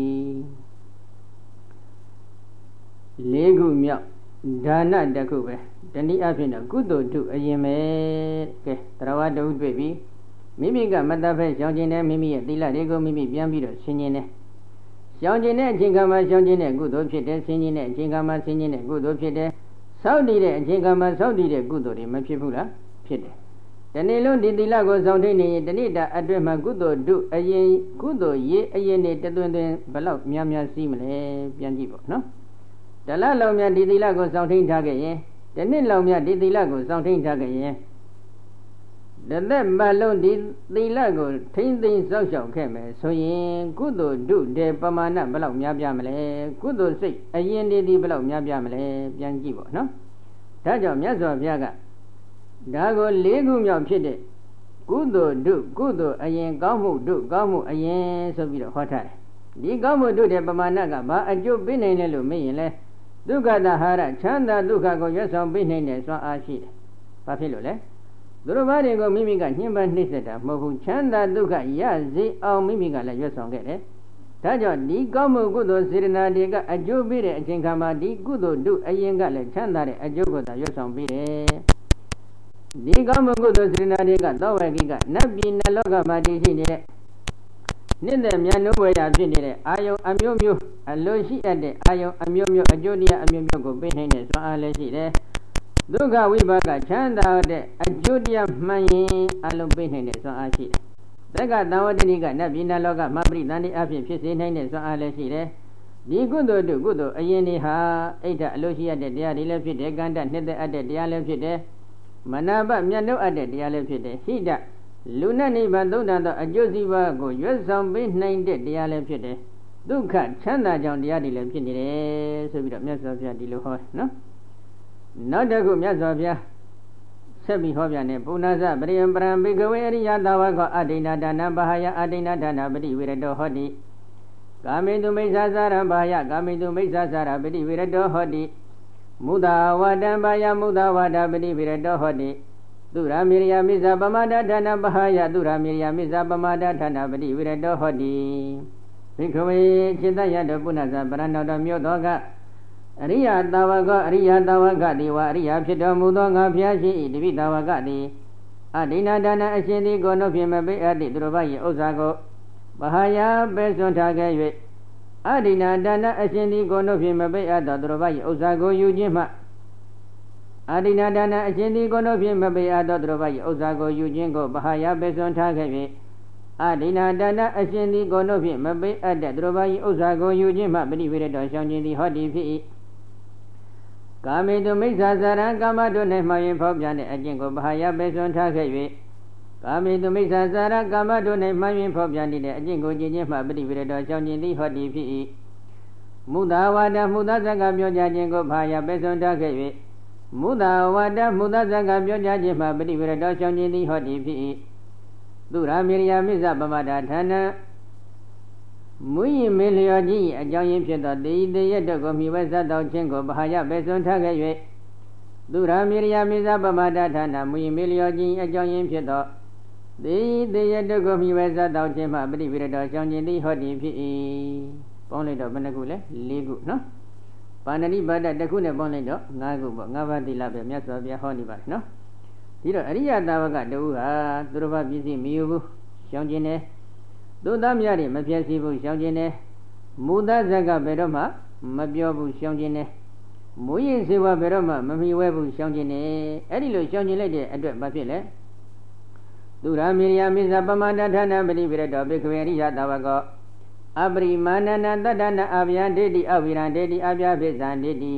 လေးခုမြောက်ဒါနတစ်ခုပဲတနည်းအားဖြင့်တော့ကုသိုလ်ထုအရင်ပဲကဲတရားဝတ္ထုတွေ့ပြီမိမိကမတ္တဖက်ရှောင်ကျင်တဲ့မိမိရဲ့သီလတွေကိုမိမိပြန်ပြီးတော့ဆင်ခြင်တယ်ရှောင်ကျင်တဲ့အချိန်ကမှရှောင်ကျင်တဲ့ကုသိုလ်ဖြစ်တယ်ဆင်ခြင်တဲ့အချိန်ကမှဆင်ခြင်တဲ့ကုသိုလ်ဖြစ်တယ်စောင့်တည်တဲ့အချိန်ကမှစောင့်တည်တဲ့ကုသိုလ်တွေမဖြစ်ဘူးလားဖြစ်တယ်ဒီနေ့လုံးဒီသီလကိုစောင့်ထိန်နေရင်တဏိတာအတွင်းမှာကုသိုလ်ထုအရင်ကုသိုလ်ရေးအရင်နဲ့တသွင်းသွင်းဘလောက်များများစီးမလဲပြန်ကြည့်ပေါ့နော်တလလောက်များဒီသီလကိုစောင့်ထိန်ထားခဲ့ရင်ဒီနှစ်လောက်များဒီသီလကိုစောင့်ထိန်ထားခဲ့ရင်တသက်ပတ်လုံးဒီသီလကိုထိမ့်သိမ်းစောင့်ရှောက်ခဲ့မယ်ဆိုရင်ကုသိုလ်ထုတဲ့ပမာဏဘလောက်များပြမလဲကုသိုလ်စိတ်အရင်တည်းဒီဘလောက်များပြမလဲပြန်ကြည့်ပေါ့နော်ဒါကြောင့်မြတ်စွာဘုရားကဒါကိုလေးခုမြောက်ဖြစ်တဲ့ကုသိုလ်ထုကုသိုလ်အရင်ကောင်းမှုထုကောင်းမှုအရင်ဆိုပြီးတော့ဟောထားတယ်ဒီကောင်းမှုထုတဲ့ပမာဏကဘာအကျိုးပေးနိုင်လဲလို့မေးရင်လဲဒုက္ခတဟာရချမ်းသာဒုက္ခကိုရွတ်ဆောင်ပေးနိုင်တဲ့စွမ်းအားရှိတယ်ဘာဖြစ်လို့လဲသူတို့ဘာတွေကိုမိမိကညှင်းပန်းနှိမ့်ဆက်တာမဟုတ်ဘူးချမ်းသာဒုက္ခရစေအောင်မိမိကလည်းရွတ်ဆောင်ခဲ့တယ်ဒါကြောင့်ဒီကောင်းမှုကုသိုလ်စေတနာတွေကအကျိုးပေးတဲ့အချိန်ခါမှာဒီကုသိုလ်ထုအရင်ကလည်းချမ်းသာတဲ့အကျိုးကိုသာရွတ်ဆောင်ပေးတယ်ဒီကောင်းမှုကုသိုလ်စေတနာတွေကသောဝကိကနတ်ပြည်နတ်လောကမှာတည်ရှိနေတဲ့နှစ်သက်မြတ်နိုးဝေရဖြစ်နေတဲ့အာယုံအမျိုးမျိုးအလိုရှိအပ်တဲ့အာယုံအမျိုးမျိုးအကျိုးတရားအမျိုးမျိုးကိုပေးနိုင်တဲ့စွမ်းအားလည်းရှိတယ်ဒုက္ခဝိပါကချမ်းသာတဲ့အကျိုးတရားမှန်ရင်အလုံးပေးနိုင်တဲ့စွမ်းအားရှိတယ်သက္ကတဝတ္တိကနတ်ပြည်နတ်လောကမှာပရိသန္တိအဖြစ်ဖြစ်စေနိုင်တဲ့စွမ်းအားလည်းရှိတယ်ဒီကုသိုလ်တုကုသိုလ်အရင်တွေဟာအိဋ္ဌအလိုရှိအပ်တဲ့တရားတွေလည်းဖြစ်တယ်ကန္တနှစ်သက်အပ်တဲ့တရားလည်းဖြစ်တယ်မနာပမြတ်နှုတ်အပ်တဲ့တရားလည်းဖြစ်တယ်ဟိတလူနဲ့နိဗ္ဗာန်သုံးတန်သောအကျိုးစီးပွားကိုရွတ်ဆောင်ပေးနိုင်တဲ့တရားလည်းဖြစ်တယ်ဒုက္ခချမ်းသာကြောင့်တရားတွေလည်းဖြစ်နေတယ်ဆိုပြီးတော့မြတ်စွာဘုရားဒီလိုဟောနော်နောက်တစ်ခုမြတ်စွာဘုရားဆက်ပြီးဟောပြနေပုဏ္ဏဇပရိယံပရံဘိကဝေအရိယသာဝကောအဋ္ဌိဏဒါနဘာဟာယအဋ္ဌိဏဒါနပတိဝိရတောဟောတိကာမေတုမိစ္ဆာစာရံဘာယကာမေတုမိစ္ဆာစာရပတိဝိရတောဟောတိမုဒ္ဒဝါဒံဘာယမုဒ္ဒဝါဒပတိဝိရတောဟောတိသူရမေရိယမိစ္ဆာပမဒဌာနဘာယသူရမေရိယမိစ္ဆာပမဒဌာနပတိဝိရတောဟောတိဘိကဝေจิตယတောပုဏ္ဏဇပရဏောတောမြို့တော်ကအရိယသာဝကအရိယသာဝကတိဝအရိယဖြစ်တော်မူသောငါဖျားရှိ၏တပိသာဝကတိအဒိဏဒါနအရှင်သည်ကိုယ်တို့ဖြင့်မပေးအပ်သည့်သူတို့ဘာ၏ဥစ္စာကိုဘာဟာယပဲစွန့်ထားခဲ့၍အဒိဏဒါနအရှင်သည်ကိုယ်တို့ဖြင့်မပေးအပ်သောသူတို့ဘာ၏ဥစ္စာကိုယူခြင်းမှအဒိဏဒါနအရှင်သည်ကိုယ်တို့ဖြင့်မပေးအပ်သောသူတို့ဘာ၏ဥစ္စာကိုယူခြင်းကိုဘာဟာယပဲစွန့်ထားခဲ့၍အဒိဏဒါနအရှင်သည်ကိုယ်တို့ဖြင့်မပေးအပ်တဲ့သူတို့ဘာ၏ဥစ္စာကိုယူခြင်းမှပရိဝေရတော်ရှောင်ခြင်းသည်ဟောတိဖြစ်၏ကာမေတုမိစ္ဆာစာရံကာမတို့၌မှရင်ဖောက်ပြန်တဲ့အကျင့်ကိုဘာဟာယပဲစွန့်ထားခဲ့၍ကာမေတုမိစ္ဆာစာရံကာမတို့၌မှရင်ဖောက်ပြန်တဲ့အကျင့်ကိုကျင့်ခြင်းမှပฏิဝိရတော်ရှောင်ခြင်းသည်ဟောတိဖြစ်၏မုဒ္ဒဝါဒမုဒ္ဒဇကပြောကြခြင်းကိုဘာဟာယပဲစွန့်ထားခဲ့၍မုဒ္ဒဝါဒမုဒ္ဒဇကပြောကြခြင်းမှပฏิဝိရတော်ရှောင်ခြင်းသည်ဟောတိဖြစ်၏သူရမေရိယမိစ္ဆာပမဒဌာနမူရင်မေလျော်ကြီးအကြောင်းရင်းဖြစ်သောတေဤတေရတကိုမိဝဲဇတ်တော်ခြင်းကိုဘာဟာယပဲစွန့်ထားခဲ့၍သူရမေရိယမိစ္ဆာပမဒဌာနမူရင်မေလျော်ကြီးအကြောင်းရင်းဖြစ်သောတေဤတေရတကိုမိဝဲဇတ်တော်ခြင်းမှပฏิဝိရတော်ရှောင်ခြင်းသည်ဟောတိဖြစ်၏ပေါင်းလိုက်တော့ဘယ်နှခုလဲလေးခုနော်ပါဏိပါဒတစ်ခုနဲ့ပေါင်းလိုက်တော့ငါးခုပေါ့ငါးပါးသီလပဲမြတ်စွာဘုရားဟောနေပါတယ်နော်ဒီတော့အရိယသာဝကတူဟာသူတော်ဘာပစ္စည်းမယူဘူးရှောင်ခြင်းနဲ့သူသားများတွေမပြည့်စည်ဘူးရှောင်ခြင်းနဲ့မူသားဇက်ကဘယ်တော့မှမပြောဘူးရှောင်ခြင်းနဲ့မူရင်စေဝဘယ်တော့မှမမီဝဲဘူးရှောင်ခြင်းနဲ့အဲ့ဒီလိုရှောင်ခြင်းလိုက်တဲ့အတွက်ဘာဖြစ်လဲသူရမေရိယမိစ္ဆာပမဒဌာနပတိဝိရတောဘိက္ခဝေအရိယသာဝကောအပရိမာဏနာတတ္တနာအဗျာဒိဋ္ဌိအဝိရံဒိဋ္ဌိအဗျာပိဇံဒိဋ္ဌိ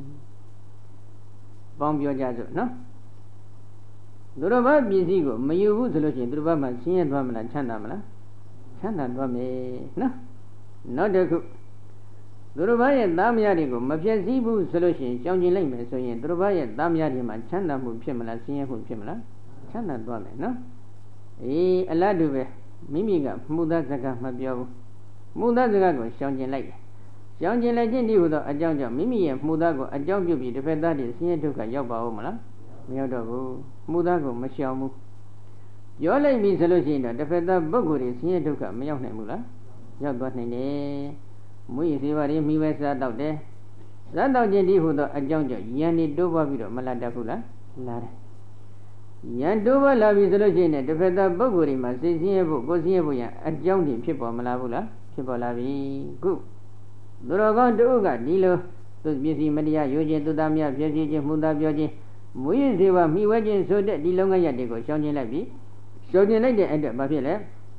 ပေါင်းပြောကြစို့နော်သူတော်ဘာပစ္စည်းကိုမယူဘူးဆိုလို့ရှိရင်သူတော်ဘာမှဆင်းရဲသွားမလားချမ်းသာမလားချမ်းသာသွားမယ်နော်နောက်တစ်ခုသူတော်ဘာရဲ့သားမယားတွေကိုမပြည့်စည်ဘူးဆိုလို့ရှိရင်ကြောင်ကျင်လိုက်မယ်ဆိုရင်သူတော်ဘာရဲ့သားမယားတွေမှာချမ်းသာမှုဖြစ်မလားဆင်းရဲမှုဖြစ်မလားချမ်းသာသွားမယ်နော်အေးအလားတူပဲမိမိကမှုသားစကားမပြောဘူးမှုသားစကားကိုရှောင်ကျင်လိုက်တယ်ရှောင်ကျင်လိုက်ခြင်းဒီဟူသောအကြောင်းကြောင့်မိမိရဲ့မှုသားကိုအကြောင်းပြုပြီးတစ်ဖက်သားတွေဆင်းရဲဒုက္ခရောက်ပါဦးမလားမရောက်တော့ဘူးမှုသားကိုမရှောင်ဘူးပြောလိုက်ပြီဆိုလို့ရှိရင်တော့တစ်ဖက်သားပုဂ္ဂိုလ်တွေဆင်းရဲဒုက္ခမရောက်နိုင်ဘူးလားရောက်သွားနိုင်တယ်မွေးစေပါတွေမိပဲစားတော့တယ်စားတော့ခြင်းဒီဟုသောအကြောင်းကြောင့်ယံနေတိုးပွားပြီးတော့မလာတတ်ဘူးလားလာတယ်ယံတိုးပွားလာပြီဆိုလို့ရှိရင်တစ်ဖက်သားပုဂ္ဂိုလ်တွေမှာစိတ်ဆင်းရဲဖို့ကိုယ်ဆင်းရဲဖို့ယံအကြောင်းတွေဖြစ်ပေါ်မလာဘူးလားဖြစ်ပေါ်လာပြီခုသူတော်ကောင်းတို့ကဒီလိုသူပစ္စည်းမတရားရိုးခြင်းသူသားများပြည့်စည်ခြင်းမှုသားပြောခြင်းမွေးစေပါမိဝဲခြင်းဆိုတဲ့ဒီလုံငန်းရတွေကိုရှောင်ကျင်လိုက်ပြီရှောင်ကျင်လိုက်တဲ့အတွက်ဘာဖြစ်လဲ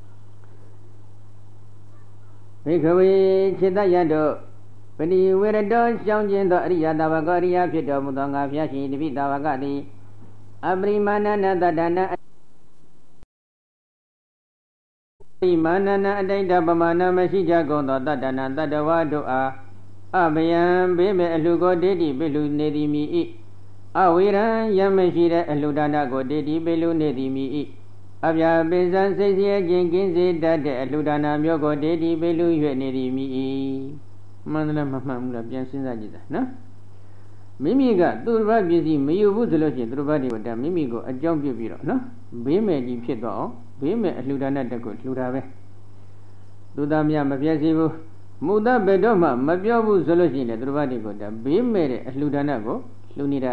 ဘိက္ခဝေခြေတယတို့ပတိဝေရတောရှောင်ကျင်သောအရိယတာဝကအရိယဖြစ်တော်မူသောငါဖျားရှင်တပိတာဝကသည်အပရိမာဏနာတတနာပရိမာဏနာအတိတ်တပမာဏမရှိကြကုန်သောတတနာတတဝတို့အားအဘယံဘေးမဲ့အလှကိုဒေတိပိလူနေသည်မိ၏အဝေရံယမရှိတဲ့အလှဒါနကိုဒေတိပိလူနေသည်မိ၏အပြာပိစံစိတ်စီခြင်းကင်းစေတတ်တဲ့အလှဒါနမျိုးကိုဒေတိပိလူ၍နေသည်မိ၏မှန်တယ်မမှန်ဘူးလားပြန်စဉ်းစားကြည့်တာနော်မိမိကသူတစ်ပါးပစ္စည်းမယူဘူးဆိုလို့ရှိရင်သူတစ်ပါးတွေကိုဒါမိမိကိုအကြောင်းပြုပြီးတော့နော်ဘေးမဲ့ကြီးဖြစ်တော့အောင်ဘေးမဲ့အလှဒါနတက်ကိုလှူတာပဲသူသားများမပြည့်စည်ဘူးမူတဘယ်တော့မှမပြောဘူးဆိုလို့ရှိရင်သူတစ်ပါးတွေကိုဒါဘေးမဲ့တဲ့အလှဒါနကိုလှူနေတာ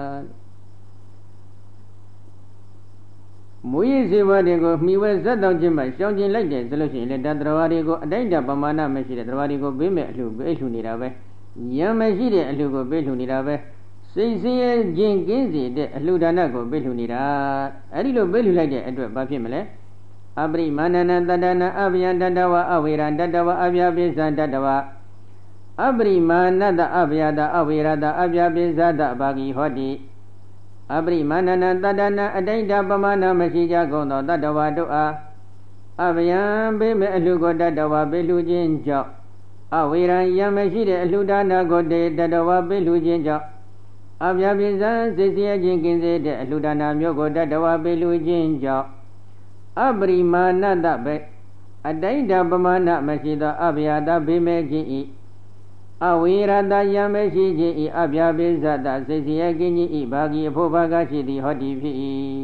မူရည်စေဝါတွေကိုမှီဝဲဇတ်တောင်းခြင်းမှရှောင်ကျင်လိုက်တယ်ဆိုလို့ရှိရင်လည်းတတရဝါတွေကိုအတိုင်းတပမာဏမရှိတဲ့တရဝါတွေကိုဘေးမဲ့အလှဘေးလှူနေတာပဲယံမရှိတဲ့အလှကိုဘေးလှူနေတာပဲစိတ်ဆင်းရဲခြင်းကင်းစေတဲ့အလှဒါနကိုဘေးလှူနေတာအဲ့ဒီလိုဘေးလှူလိုက်တဲ့အတွက်ဘာဖြစ်မလဲအပရိမာဏနာတတနာအဘယံတတဝအဝေရတတဝအဗျာပိသံတတဝအပရိမာဏတအဘယတအဝေရတအဗျာပိသတဘာဂီဟောတိအပရိမာဏနာတတနာအတိတ်တပမာဏမရှိကြကုန်သောတတဝတို့အားအဘယံဘေးမဲ့အလှကိုတတဝဘေးလှူခြင်းကြောင့်အဝေရံယံမရှိတဲ့အလှဒါနကိုတေတတဝဘေးလှူခြင်းကြောင့်အဗျာပိသံစိတ်ဆင်းရဲခြင်းကင်းစေတဲ့အလှဒါနမျိုးကိုတတဝဘေးလှူခြင်းကြောင့်အပရိမာဏတဘေအတိုင်းတပမာဏမရှိသောအဗျာတဘေးမဲ့ခြင်းဤအဝေရတယံမရှိခြင်းဤအဗျာပိသတစိတ်ဆင်းရဲခြင်းဤဘာဂီအဖို့ဘာကရှိသည်ဟောဒီဖြစ်၏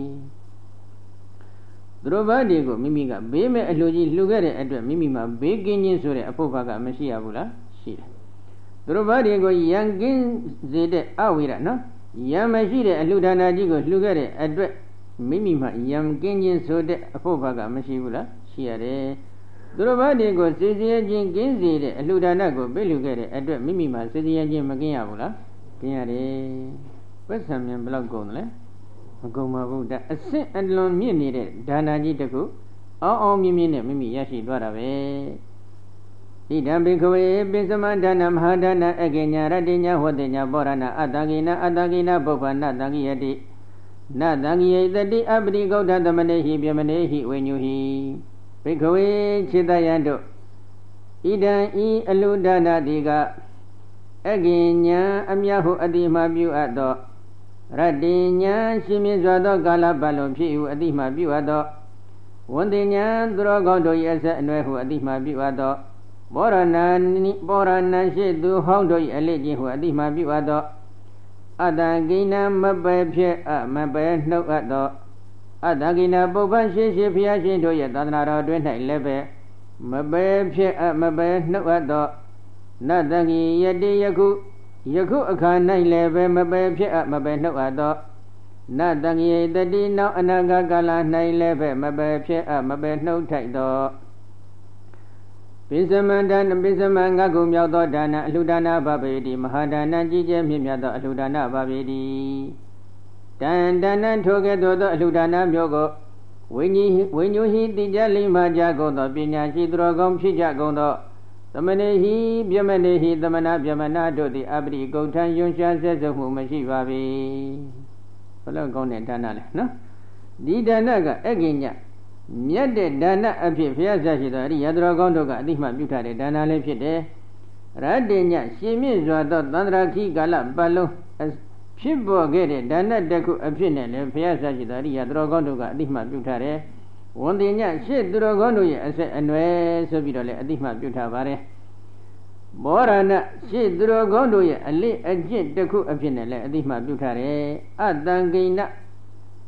သူတို့ဘာဒီကိုမိမိကဘေးမဲ့အလှကြီးလှူခဲ့တဲ့အတွက်မိမိမှာဘေးကင်းခြင်းဆိုတဲ့အဖို့ဘာကမရှိရဘူးလားရှိတယ်သူတို့ဘာဒီကိုယံကင်းစေတဲ့အဝေရနော်ယံမရှိတဲ့အလှဒါနာကြီးကိုလှူခဲ့တဲ့အတွက်မိမိမှာယံကင်းခြင်းဆိုတဲ့အဖို့ဘာကမရှိဘူးလားရှိရတယ်သူတို့ဘာဒီကိုစေစရဲခြင်းကင်းစေတဲ့အလှဒါနကိုပေးလူခဲ့တဲ့အတွက်မိမိမှာစေစရဲခြင်းမကင်းရဘူးလားကင်းရတယ်ပတ်စံမြန်ဘယ်လောက်ကုန်တယ်လဲမကုန်ပါဘူးဒါအဆင့်အလွန်မြင့်နေတဲ့ဒါနာကြီးတစ်ခုအောင်းအောင်မြင့်မြင့်နဲ့မိမိရရှိသွားတာပဲဣဒံဘိက္ခဝေပိစမဒါနမဟာဒါနအကေညာရတ္တိညာဟောတိညာပောရဏအတ္တကိနအတ္တကိနပုပ္ပနတံကိယတိနတံကိယတတိအပတိဂௌတသမနေဟိပြမနေဟိဝိညုဟိဘိက္ခဝေခြေတယံတို့ဣဒံဤအလုဒါနတိကအကိညာအမြတ်ဟုအတိမှပြုအပ်သောရတ္တိညာရှင်မြင့်စွာသောကာလပတ်လုံးဖြစ်ဟုအတိမှပြုအပ်သောဝန္တိညာသူတော်ကောင်းတို့၏အဆက်အနွယ်ဟုအတိမှပြုအပ်သောပောရဏနိပောရဏရှိသူဟောင်းတို့၏အလေးချင်းဟုအတိမှပြုအပ်သောအတ္တကိဏမပယ်ဖြစ်အမပယ်နှုတ်အပ်သောအတ္တကိဏပုပ္ပရှိရှိဖျားရှင်တို့ရဲ့သာသနာတော်တွင်၌လည်းပဲမပယ်ဖြစ်အမပယ်နှုတ်အပ်သောနတ္တကိယတိယခုယခုအခါ၌လည်းပဲမပယ်ဖြစ်အမပယ်နှုတ်အပ်သောနတ္တကိယတတိနောက်အနာဂတ်ကာလ၌လည်းပဲမပယ်ဖြစ်အမပယ်နှုတ်ထိုက်သောပိစမန္တနပိစမံငါကုမြောက်သောဒါနအလှဒါနဘဗေတိမဟာဒါနကြီးကျယ်မြင့်မြတ်သောအလှဒါနဘဗေတိတန်တန်တန်ထိုကဲ့သို့သောအလှဒါနမျိုးကိုဝိညာဉ်ဝိညုဟိတိကြလိမကြကုန်သောပညာရှိသူတော်ကောင်းဖြစ်ကြကုန်သောသမဏေဟိပြမနေဟိသမဏပြမနာတို့သည်အပရိကုဋ္ဌံယွန်ရှားဆက်စုံမှုမရှိပါပေဘယ်လောက်ကောင်းတဲ့ဒါနလဲနော်ဒီဒါနကအကိညမြတ်တဲ့ဒါနအဖြစ်ဘုရားဆရာရှိတော်အရိယသူတော်ကောင်းတို့ကအတိမှပြုထားတဲ့ဒါနလည်းဖြစ်တယ်ရတ္တိညရှင်မြင့်စွာသောသန္တရာခိကာလပတ်လုံးဖြစ်ပေါ်ခဲ့တဲ့ဒါနတစ်ခုအဖြစ်နဲ့လည်းဘုရားဆရာရှိတော်အရိယသူတော်ကောင်းတို့ကအတိမှပြုထားတယ်ဝန်တင်ညရှေ့သူတော်ကောင်းတို့ရဲ့အဆက်အနွယ်ဆိုပြီးတော့လည်းအတိမှပြုထားပါတယ်မောရဏရှေ့သူတော်ကောင်းတို့ရဲ့အလေးအကျင့်တစ်ခုအဖြစ်နဲ့လည်းအတိမှပြုထားတယ်အတံကိဏ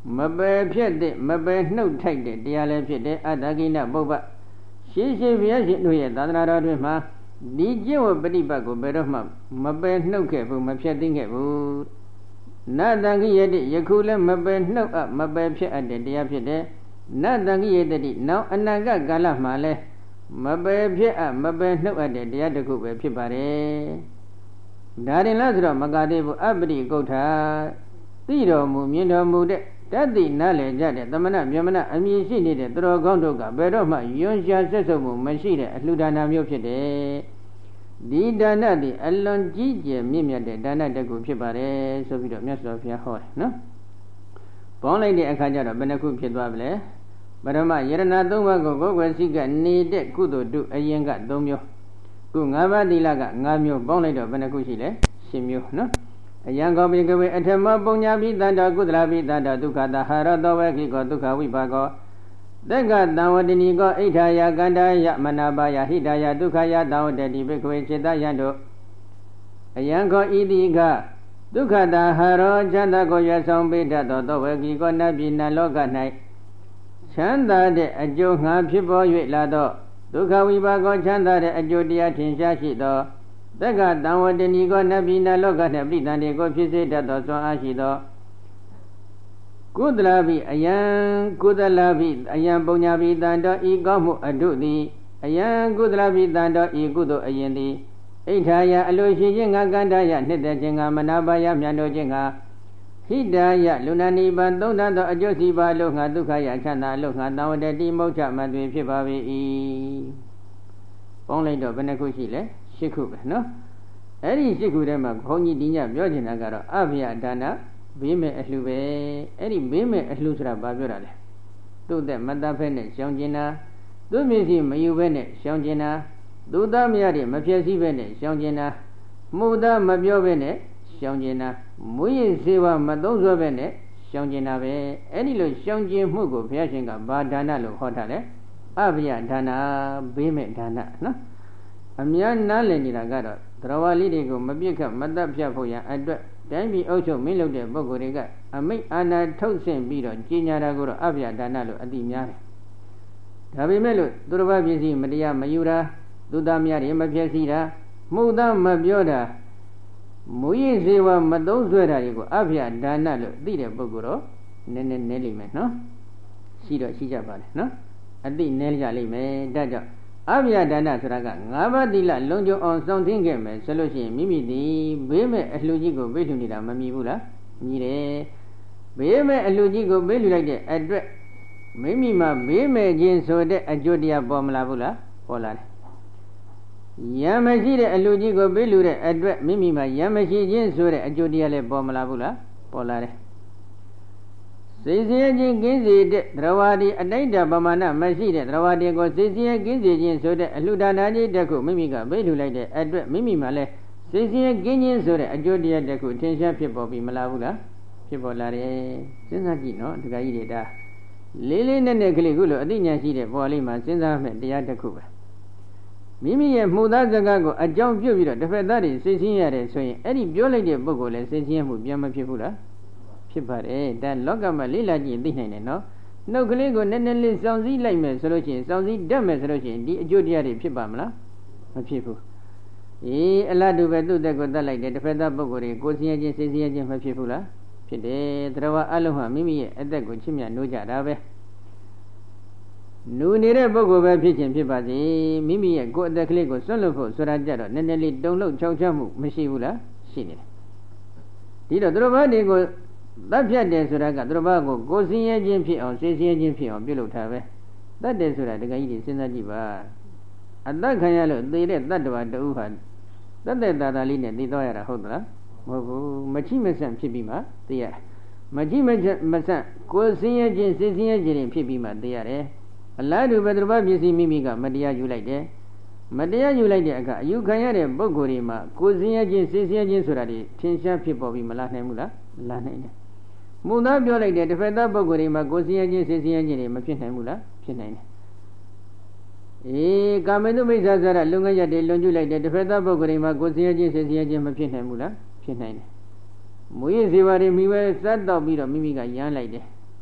မပယ်ဖြစ်တဲ့မပယ်နှုတ်ထိုက်တဲ့တရားလည်းဖြစ်တယ်အတ္တကိဏပုပ္ပရှင်းရှင်းဘုရားရှင်တို့ရဲ့သာသနာတော်တွင်မှာဒီကျင့်ဝတ်ပฏิပတ်ကိုဘယ်တော့မှမပယ်နှုတ်ခဲ့ဘူးမဖြစ်သိခဲ့ဘူးနတံခိယတိယခုလည်းမပယ်နှုတ်အပ်မပယ်ဖြစ်အပ်တဲ့တရားဖြစ်တယ်နတံခိယတိနောက်အနာဂတ်ကာလမှာလည်းမပယ်ဖြစ်အပ်မပယ်နှုတ်အပ်တဲ့တရားတစ်ခုပဲဖြစ်ပါတယ်ဒါရင်လားဆိုတော့မကသေးဘူးအပ္ပတိကုဋ္ဌာသိတော်မူမြင်တော်မူတဲ့တတ်သိနားလည်ကြတဲ့သမဏမြမဏအမည်ရှိနေတဲ့သူတော်ကောင်းတို့ကဘယ်တော့မှယွန်းရှားဆက်ဆုပ်မှုမရှိတဲ့အလှူဒါနမျိုးဖြစ်တယ်ဒီဒါနသည်အလွန်ကြီးကျယ်မြင့်မြတ်တဲ့ဒါနတစ်ခုဖြစ်ပါတယ်ဆိုပြီးတော့မြတ်စွာဘုရားဟောတယ်နော်ပေါင်းလိုက်တဲ့အခါကျတော့ဘယ်နှခုဖြစ်သွားပြီလဲပထမယရဏသုံးပါးကိုကိုယ်ွယ်စိတ်ကနေတဲ့ကုသိုလ်တုအရင်ကသုံးမျိုးခု၅ပါးသီလက၅မျိုးပေါင်းလိုက်တော့ဘယ်နှခုရှိလဲ၈မျိုးနော်အယံကောပိကဝေအထမပုံညာပိတန္တကုသလပိတန္တဒုက္ခတဟာရတောဝေခိကောဒုက္ခဝိပါကောသက္ကတံဝတ္တနီကောဣဋ္ဌာယကန္တာယမနာပါယဟိတာယဒုက္ခယတံဝတ္တတိဘိက္ခဝေစေတယံတို့အယံကောဣတိကဒုက္ခတဟာရောချမ်းသာကိုရဆောင်ပိတတ်သောတောဝေခိကောနတ်ပြည်နတ်လောက၌ချမ်းသာတဲ့အကျိုးငှာဖြစ်ပေါ်၍လာသောဒုက္ခဝိပါကောချမ်းသာတဲ့အကျိုးတရားထင်ရှားရှိသောသက္ကတံဝတ္တနီကောနတ်ပြည်နတ်လောက၌ပိတံတေကိုဖြစ်စေတတ်သောစွမ်းအားရှိသောကုသလပိအယံကုသလပိအယံပုံညာပိတန္တောဤကောင်းမှုအတုသည်အယံကုသလပိတန္တောဤကုသိုလ်အရင်သည်ဣဋ္ဌာယအလိုရှိခြင်းငါကန္တာယနှစ်သက်ခြင်းငါမနာပါယမြတ်တို့ခြင်းငါဟိတာယလူနာနိဗ္ဗာန်သုံးတတ်သောအကျိုးစီပါလို့ငါဒုက္ခယချမ်းသာလို့ငါတံဝတ္တတိမုဋ္ဌမသွေဖြစ်ပါ၏ပေါင်းလိုက်တော့ဘယ်နှခုရှိလဲ၈ခုပဲနော်အဲ့ဒီ၈ခုထဲမှာဘုန်းကြီးဒီညပြောချင်တာကတော့အဘိယဒါနဘေးမဲ့အလှပဲအဲ့ဒီဘေးမဲ့အလှဆိုတာဘာပြောတာလဲသူ့တဲ့မတတ်ဖက်နဲ့ရှောင်ကျင်တာသူ့မျက်စိမယူဘဲနဲ့ရှောင်ကျင်တာသူသားမရတဲ့မဖြစ်စည်းဘဲနဲ့ရှောင်ကျင်တာမှုသားမပြောဘဲနဲ့ရှောင်ကျင်တာမူရင်းစေဝမသုံးစွဲဘဲနဲ့ရှောင်ကျင်တာပဲအဲ့ဒီလိုရှောင်ကျင်မှုကိုဘုရားရှင်ကဘာဒါနလို့ဟောထားလဲအဘိယဒါနဘေးမဲ့ဒါနနော်အများနားလည်နေတာကတော့သရဝါလေးတွေကိုမပြစ်ခတ်မတတ်ဖြတ်ဖို့ရန်အတွက်တိုင်းပြည်အုပ်ချုပ်မင်းလုပ်တဲ့ပုဂ္ဂိုလ်တွေကအမိတ်အာဏာထုတ်ဆင့်ပြီးတော့ကြီးညာတာကိုတော့အဘိယဒါနလို့အတိများတယ်ဒါပေမဲ့လို့သူတော်ဘာပစ္စည်းမတရားမယူတာသူသားများတွေမဖြစ်စီတာမှုသားမပြောတာမူရင်းစေဝမသုံးဆွဲတာတွေကိုအဘိယဒါနလို့သိတဲ့ပုဂ္ဂိုလ်တော့နည်းနည်းနည်းလိမ့်မယ်နော်ရှိတော့ရှိကြပါလေနော်အတိနည်းကြလိမ့်မယ်ဒါကြောင့်အဘိယဒါနဆိုတာက၅ပါးသီလလုံးကျုံအောင်စောင့်သိခဲ့မယ်ဆိုလို့ရှိရင်မိမိဒီဘေးမဲ့အလှကြီးကိုဘေးလှူနေတာမမြည်ဘူးလားမြည်တယ်ဘေးမဲ့အလှကြီးကိုဘေးလှူလိုက်တဲ့အတွက်မိမိမှာဘေးမဲ့ခြင်းဆိုတဲ့အကျိုးတရားပေါ်မလာဘူးလားပေါ်လာတယ်ယံမရှိတဲ့အလှကြီးကိုဘေးလှူတဲ့အတွက်မိမိမှာယံမရှိခြင်းဆိုတဲ့အကျိုးတရားလည်းပေါ်မလာဘူးလားပေါ်လာတယ်စိတ်ဆင်းရဲခြင်းကင်းစေတဲ့သရဝါဒီအတိုင်းတပမာဏမရှိတဲ့သရဝါဒီကိုစိတ်ဆင်းရဲကင်းစေခြင်းဆိုတဲ့အလှဒါနကြီးတစ်ခုမိမိကဘေးလှူလိုက်တဲ့အတွက်မိမိမှာလည်းစိတ်ဆင်းရဲကင်းခြင်းဆိုတဲ့အကျိုးတရားတစ်ခုထင်ရှားဖြစ်ပေါ်ပြီးမလားဘူးလားဖြစ်ပေါ်လာတယ်စဉ်းစားကြည့်နော်ဒကာကြီးတွေဒါလေးလေးနက်နက်ကလေးခုလိုအသိဉာဏ်ရှိတဲ့ပေါ်လေးမှာစဉ်းစားမဲ့တရားတစ်ခုပဲမိမိရဲ့မှုသားစကားကိုအကြောင်းပြုပြီးတော့တစ်ဖက်သားတွေစိတ်ဆင်းရတယ်ဆိုရင်အဲ့ဒီပြောလိုက်တဲ့ပုဂ္ဂိုလ်လည်းစိတ်ဆင်းရဲမှုပြန်မဖြစ်ဘူးလားဖြစ်ပါတယ်ဒါလောကမှာလိလာကြည့်သိနိုင်တယ်နော်နှုတ်ကလေးကိုနည်းနည်းလေးစောင့်စည်းလိုက်မယ်ဆိုလို့ရှိရင်စောင့်စည်းတတ်မယ်ဆိုလို့ရှိရင်ဒီအကျိုးတရားတွေဖြစ်ပါမလားမဖြစ်ဘူးအေးအလားတူပဲသူ့တက်ကိုတတ်လိုက်တယ်တစ်ဖက်သားပုဂ္ဂိုလ်တွေကိုယ်စင်းရခြင်းစိတ်စင်းရခြင်းမဖြစ်ဘူးလားဖြစ်တယ်တရားအလုံးဟာမိမိရဲ့အသက်ကိုချစ်မြတ်နိုးကြတာပဲနူနေတဲ့ပုဂ္ဂိုလ်ပဲဖြစ်ခြင်းဖြစ်ပါစေမိမိရဲ့ကိုယ်အသက်ကလေးကိုဆွတ်လွတ်ဖို့ဆိုတာကြတော့နည်းနည်းလေးတုံ့လုံချောက်ချမှုမရှိဘူးလားရှိနေတယ်ဒီတော့သူတို့ဘာတွေကိုတတ်ဖြတ်တယ်ဆိုတာကသူတို့ဘာကိုကိုယ်စင်းရဲခြင်းဖြစ်အောင်စိတ်စင်းရဲခြင်းဖြစ်အောင်ပြုလုပ်တာပဲတတ်တယ်ဆိုတာတကယ်ကြီးစဉ်းစားကြည့်ပါအတ္တခံရလို့သေတဲ့တတ္တဝါတူဟာတတ်တဲ့သာသာလေးနဲ့သိသွားရတာဟုတ်သလားမဟုတ်ဘူးမချိမဆန့်ဖြစ်ပြီးမှသိရမချိမမဆန့်ကိုယ်စင်းရဲခြင်းစိတ်စင်းရဲခြင်းဖြစ်ပြီးမှသိရတယ်အလားတူပဲသူတို့ဘာပစ္စည်းမိမိကမတရားယူလိုက်တယ်မတရားယူလိုက်တဲ့အခါအယူခံရတဲ့ပုဂ္ဂိုလ်တွေမှာကိုယ်စင်းရဲခြင်းစိတ်စင်းရဲခြင်းဆိုတာတွေထင်ရှားဖြစ်ပေါ်ပြီးမလားနိုင်ဘူးလားလာနိုင်တယ်မူသားပြောလိုက်တဲ့တစ်ဖက်သားပုဂ္ဂိုလ်တွေမှာကိုယ်စင်းရဲခြင်းစိတ်စင်းရဲခြင်းတွေမဖြစ်နိုင်ဘူးလားဖြစ်နိုင်တယ်အေးကာမေတုမိစ္ဆာဇာရလုံငရတဲ့လွန်ကျူးလိုက်တဲ့တစ်ဖက်သားပုဂ္ဂိုလ်တွေမှာကိုယ်စင်းရဲခြင်းစိတ်စင်းရဲခြင်းမဖြစ်နိုင်ဘူးလားဖြစ်နိုင်တယ်မူရင်းစေဝါတွေမိပဲစတ်တော့ပြီးတော့မိမိကရမ်းလိုက်တယ်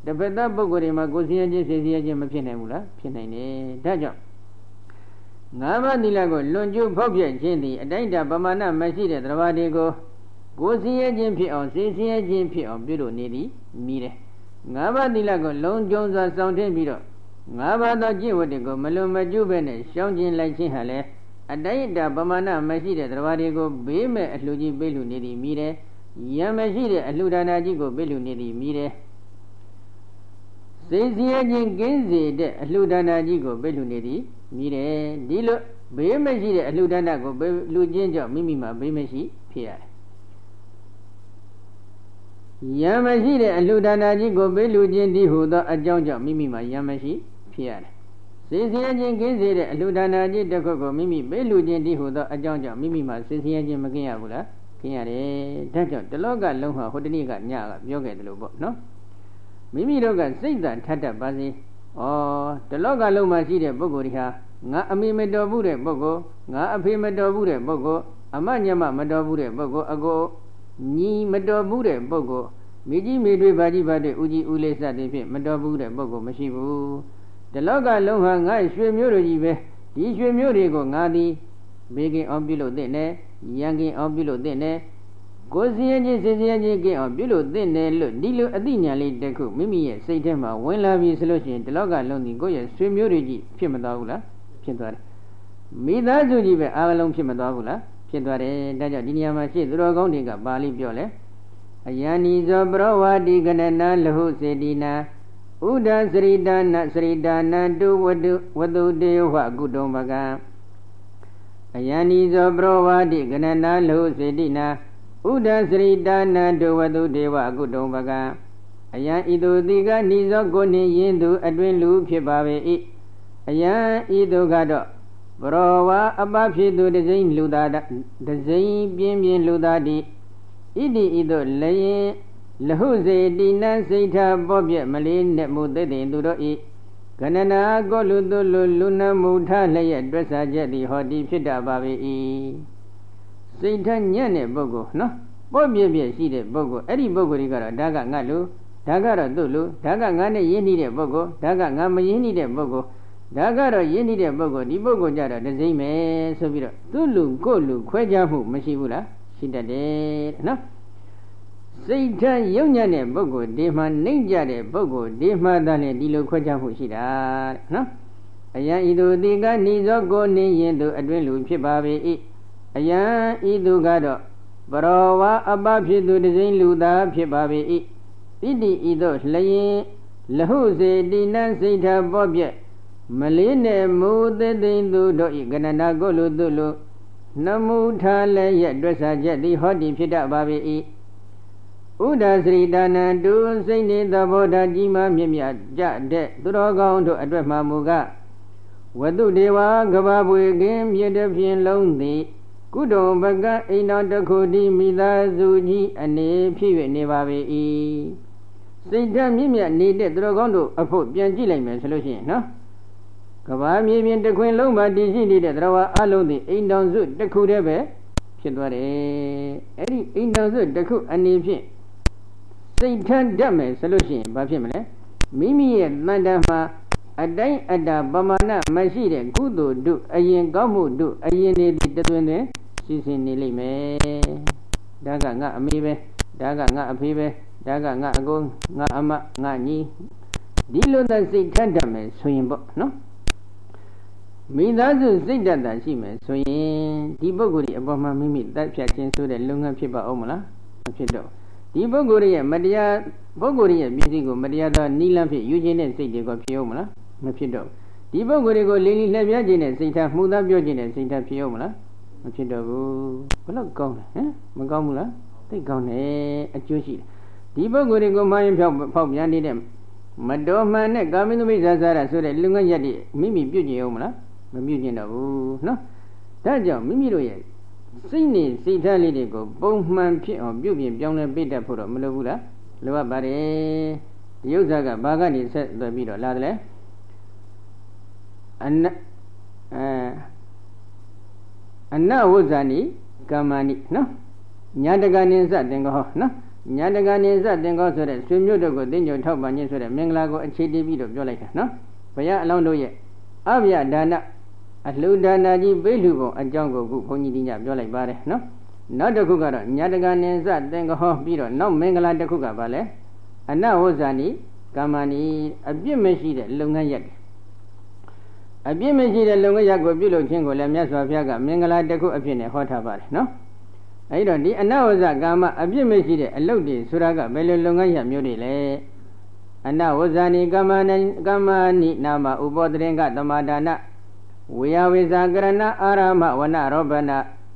တပတ်သားပုဂ္ဂိုလ်တွေမှာကိုယ်စည်းခြင်းစိတ်စည်းခြင်းမဖြစ်နိုင်ဘူးလားဖြစ်နိုင်တယ်ဒါကြောင့်ငါးပါးသီလကိုလွန်ကျူးဖောက်ပြခြင်းသည်အတိုင်းအတာပမာဏမရှိတဲ့သဘာဝတွေကိုကိုယ်စည်းခြင်းဖြစ်အောင်စိတ်စည်းခြင်းဖြစ်အောင်ပြုလုပ်နေသည်မြည်တယ်ငါးပါးသီလကိုလုံးကျုံစွာစောင့်ထင်းပြီးတော့ငါးပါးသောကျင့်ဝတ်တွေကိုမလွန်မကျူးပဲနဲ့ရှောင်ကျဉ်လိုက်ခြင်းဟာလည်းအတိုင်းအတာပမာဏမရှိတဲ့သဘာဝတွေကိုဘေးမဲ့အလှကြီးပေးလူနေသည်မြည်တယ်ယံမရှိတဲ့အလှဒါနာကြီးကိုပေးလူနေသည်မြည်တယ်စိတ်စည်းခြင်းကင်းစေတဲ့အလှဒါနာကြီးကိုပေးလူနေသည်မြည်တယ်ဒီလိုဘေးမရှိတဲ့အလှဒါနာကိုပေးလူခြင်းကြောင့်မိမိမှာဘေးမရှိဖြစ်ရတယ်ယံမရှိတဲ့အလှဒါနာကြီးကိုပေးလူခြင်းဒီဟုသောအကြောင်းကြောင့်မိမိမှာယံမရှိဖြစ်ရတယ်စိတ်စည်းခြင်းကင်းစေတဲ့အလှဒါနာကြီးတစ်ခုကိုမိမိပေးလူခြင်းဒီဟုသောအကြောင်းကြောင့်မိမိမှာစိတ်စည်းခြင်းမကင်းရဘူးလားကင်းရတယ်ဒါကြောင့်တလောကလုံးဟာဟိုတနေ့ကညကပြောခဲ့တယ်လို့ပေါ့နော်မိမိတို့ကစိတ်ဓာတ်ထပ်တတ်ပါစေဩတလောကလုံးမှာရှိတဲ့ပုဂ္ဂိုလ်တွေဟာငါအမေမတော်ဘူးတဲ့ပုဂ္ဂိုလ်ငါအဖေမတော်ဘူးတဲ့ပုဂ္ဂိုလ်အမညမမတော်ဘူးတဲ့ပုဂ္ဂိုလ်အကိုညီမတော်ဘူးတဲ့ပုဂ္ဂိုလ်မိကြီးမိတွေဘာကြီးဘာတွေဦးကြီးဦးလေးစသည်ဖြင့်မတော်ဘူးတဲ့ပုဂ္ဂိုလ်မရှိဘူးတလောကလုံးဟာငါရွှေမျိုးတို့ကြီးပဲဒီရွှေမျိုးတွေကိုငါသည်ဘေးကင်းအောင်ပြုလုပ်တဲ့နဲ့ရန်ကင်းအောင်ပြုလုပ်တဲ့နဲ့ကိုယ်စည်းခြင်းစိတ်စည်းခြင်းကင်းအောင်ပြုလုပ်တဲ့နဲ့လို့ဒီလိုအသိဉာဏ်လေးတစ်ခုမိမိရဲ့စိတ်ထဲမှာဝင်လာပြီဆိုလို့ရှိရင်တလောကလုံးဒီကိုယ့်ရဲ့ဆွေမျိုးတွေကြီးဖြစ်မသွားဘူးလားဖြစ်သွားတယ်မိသားစုကြီးပဲအားလုံးဖြစ်မသွားဘူးလားဖြစ်သွားတယ်ဒါကြောင့်ဒီနေရာမှာရှေ့သူတော်ကောင်းတွေကပါဠိပြောလဲအယံဤဇောပရောဝတိကနနာလဟုစေတိနာဥဒစရိဒါနစရိဒါနတုဝတုဝတုတေဝကုတုံပကံအယံဤဇောပရောဝတိကနနာလဟုစေတိနာဥဒစရိဒါနတုဝတုတေဝကုတုံပကံအယံဤသူတိကနိဇောကိုနှင့်ယင်းသူအတွင်လူဖြစ်ပါပေ၏အယံဤသူကတော့ပရောဝအပဖြစ်သူတစိမ့်လူသားတစိမ့်ပြင်းပြင်းလူသားတိဣတိဤသို့လည်းလဟုစေတိနံစိတ်ထားပောပြက်မလေးနဲ့မှုသိတဲ့သူတို့ဤကဏနာကိုလူသူလူလူနမူထလျက်တွက်စားချက်သည်ဟောတိဖြစ်တာပါပေ၏စိတ်ထားညံ့တဲ့ပုဂ္ဂိုလ်နော်ပောပြက်ပြက်ရှိတဲ့ပုဂ္ဂိုလ်အဲ့ဒီပုဂ္ဂိုလ်ကြီးကတော့ဒါကငါလူဒါကတော့သူ့လူဒါကငါနဲ့ရင်းနှီးတဲ့ပုဂ္ဂိုလ်ဒါကငါမရင်းနှီးတဲ့ပုဂ္ဂိုလ်ဒါကတော့ရင်းနှီးတဲ့ပုဂ္ဂိုလ်ဒီပုဂ္ဂိုလ်ကြတော့တစိမ့်မယ်ဆိုပြီးတော့သူ့လူကိုယ့်လူခွဲခြားမှုမရှိဘူးလားရှိတတ်တယ်နော်စိတ်ထားယုံညံ့တဲ့ပုဂ္ဂိုလ်ဒီမှာနှိမ့်ကြတဲ့ပုဂ္ဂိုလ်ဒီမှာတည်းဒီလိုခွဲခြားမှုရှိတာတဲ့နော်အယံဤသူတိကနိဇောကိုနှင်းရင်သူအတွင်းလူဖြစ်ပါပေ၏အယံဤသူကတော့ပရောဝအပဖြစ်သူတစိမ့်လူသားဖြစ်ပါပေ၏ဣတိဤသို့လျင်လဟုစေတိနံစိတ်ထားပောပြက်မလေးနဲ့မူသိသိသူတို့ဤကဏနာကိုလူသူလူနမူထားလည်းရတွက်စားချက်သည်ဟောတိဖြစ်တတ်ပါပေ၏ဥဒစရိဒါနံတုစိတ်နေသဘောဓာကြီးမှမြင့်မြတ်ကြတဲ့သူတော်ကောင်းတို့အတွက်မှမူကဝတုဒေဝကဘာပွေကင်းမြင့်တဲ့ဖြင့်လုံးသည်ကုတုံပကအိမ်တော်တစ်ခုတည်းမိသားစုကြီးအနေဖြစ်၍နေပါပေ၏စိတ်ဓာတ်မြင့်မြတ်နေတဲ့သူတော်ကောင်းတို့အဖို့ပြန်ကြည့်လိုက်မယ်ဆိုလို့ရှိရင်နော်ကဘာမြေပြင်တစ်ခွင်လုံးမှာတည်ရှိနေတဲ့သရဝအလုံးသည်အိမ်တော်စုတစ်ခုတည်းပဲဖြစ်သွားတယ်အဲ့ဒီအိမ်တော်စုတစ်ခုအနေဖြင့်စိတ်ထမ်းတတ်မယ်ဆိုလို့ရှိရင်ဘာဖြစ်မလဲမိမိရဲ့တန်တမ်းမှာအတိုင်းအတာပမာဏမရှိတဲ့ကုသိုလ်တို့အရင်ကောင်းမှုတို့အရင်နေသည့်တသွင်းသွင်းရှိစင်နေလိမ့်မယ်ဒါကငါအမေပဲဒါကငါအဖေပဲဒါကငါအကိုငါအမငါညီဒီလိုသာစိတ်ထမ်းတတ်မယ်ဆိုရင်ပေါ့နော်မိသားစုစိတ်ဓာတ်သာရှိမယ်ဆိုရင်ဒီပုဂ္ဂိုလ်ဒီအပေါ်မှာမိမိတတ်ဖြတ်ခြင်းဆိုတဲ့လုပ်ငန်းဖြစ်ပါအောင်မလားမဖြစ်တော့ဒီပုဂ္ဂိုလ်ရဲ့မတရားပုဂ္ဂိုလ်ရဲ့ပစ္စည်းကိုမတရားသောနိလန့်ဖြစ်ယူခြင်းတဲ့စိတ်တွေကဖြစ်အောင်မလားမဖြစ်တော့ဒီပုဂ္ဂိုလ်တွေကိုလေးလေးလှည့်ပြခြင်းတဲ့စိတ်ထားမှုသားပြောခြင်းတဲ့စိတ်ထားဖြစ်အောင်မလားမဖြစ်တော့ဘူးဘလို့ကောင်းလဲဟမ်မကောင်းဘူးလားသိကောင်းတယ်အကျိုးရှိတယ်ဒီပုဂ္ဂိုလ်တွေကိုမှရင်ဖြောက်ဖောက်ပြန်နေတဲ့မတော်မှန်တဲ့ကာမိသမိဇာဇာရဆိုတဲ့လူငယ်ရက်တွေမိမိပြုတ်ကျင်အောင်မလားမပြုတ်ကျင်တော့ဘူးနော်ဒါကြောင့်မိမိတို့ရဲ့စိတ်နဲ့စိတ်ထားလေးတွေကိုပုံမှန်ဖြစ်အောင်ပြုပြင်ပြောင်းလဲပေးတတ်ဖို့တော့မလိုဘူးလားလိုအပ်ပါတယ်ဒီဥစ္စာကဘာကနေဆက်သွယ်ပြီးတော့လာတယ်လေအနအဲအနဝဇ္ဇာနိကမ္မနိနော်ညာတကနိစတင်ကောနော်ညာတကနေစတင်ကောဆိုတဲ့ဆွေမျိုးတို့ကိုသိညိုထောက်ပံ့ခြင်းဆိုတဲ့မင်္ဂလာကိုအခြေတည်ပြီးတော့ပြောလိုက်တာနော်ဘုရားအလောင်းတို့ရဲ့အဗျာဒါနအလှူဒါနကြီးပေးလှူပုံအကြောင်းကိုခုဘုန်းကြီးညပြောလိုက်ပါတယ်နော်နောက်တစ်ခုကတော့ညာတကနေစတင်ကောပြီးတော့နောက်မင်္ဂလာတစ်ခုကဘာလဲအနဝဇ္ဇာနိကမ္မနိအပြစ်မရှိတဲ့လုပ်ငန်းရပ်အပြစ်မရှိတဲ့လုပ်ငန်းရပ်ကိုပြုလုပ်ခြင်းကိုလည်းမြတ်စွာဘုရားကမင်္ဂလာတစ်ခုအဖြစ်နဲ့ဟောထားပါတယ်နော်အဲဒီတော့ဒီအနဝဇ္ဇကာမအပြစ်မရှိတဲ့အလုပ်တွေဆိုတာကဘယ်လိုလုပ်ငန်းရပ်မျိုးတွေလဲအနဝဇ္ဇာနိကမ္မနိကမ္မနိနာမဥပောတရင်ကသမာဒါနဝေယဝိဇာကရဏအာရမဝနရောပန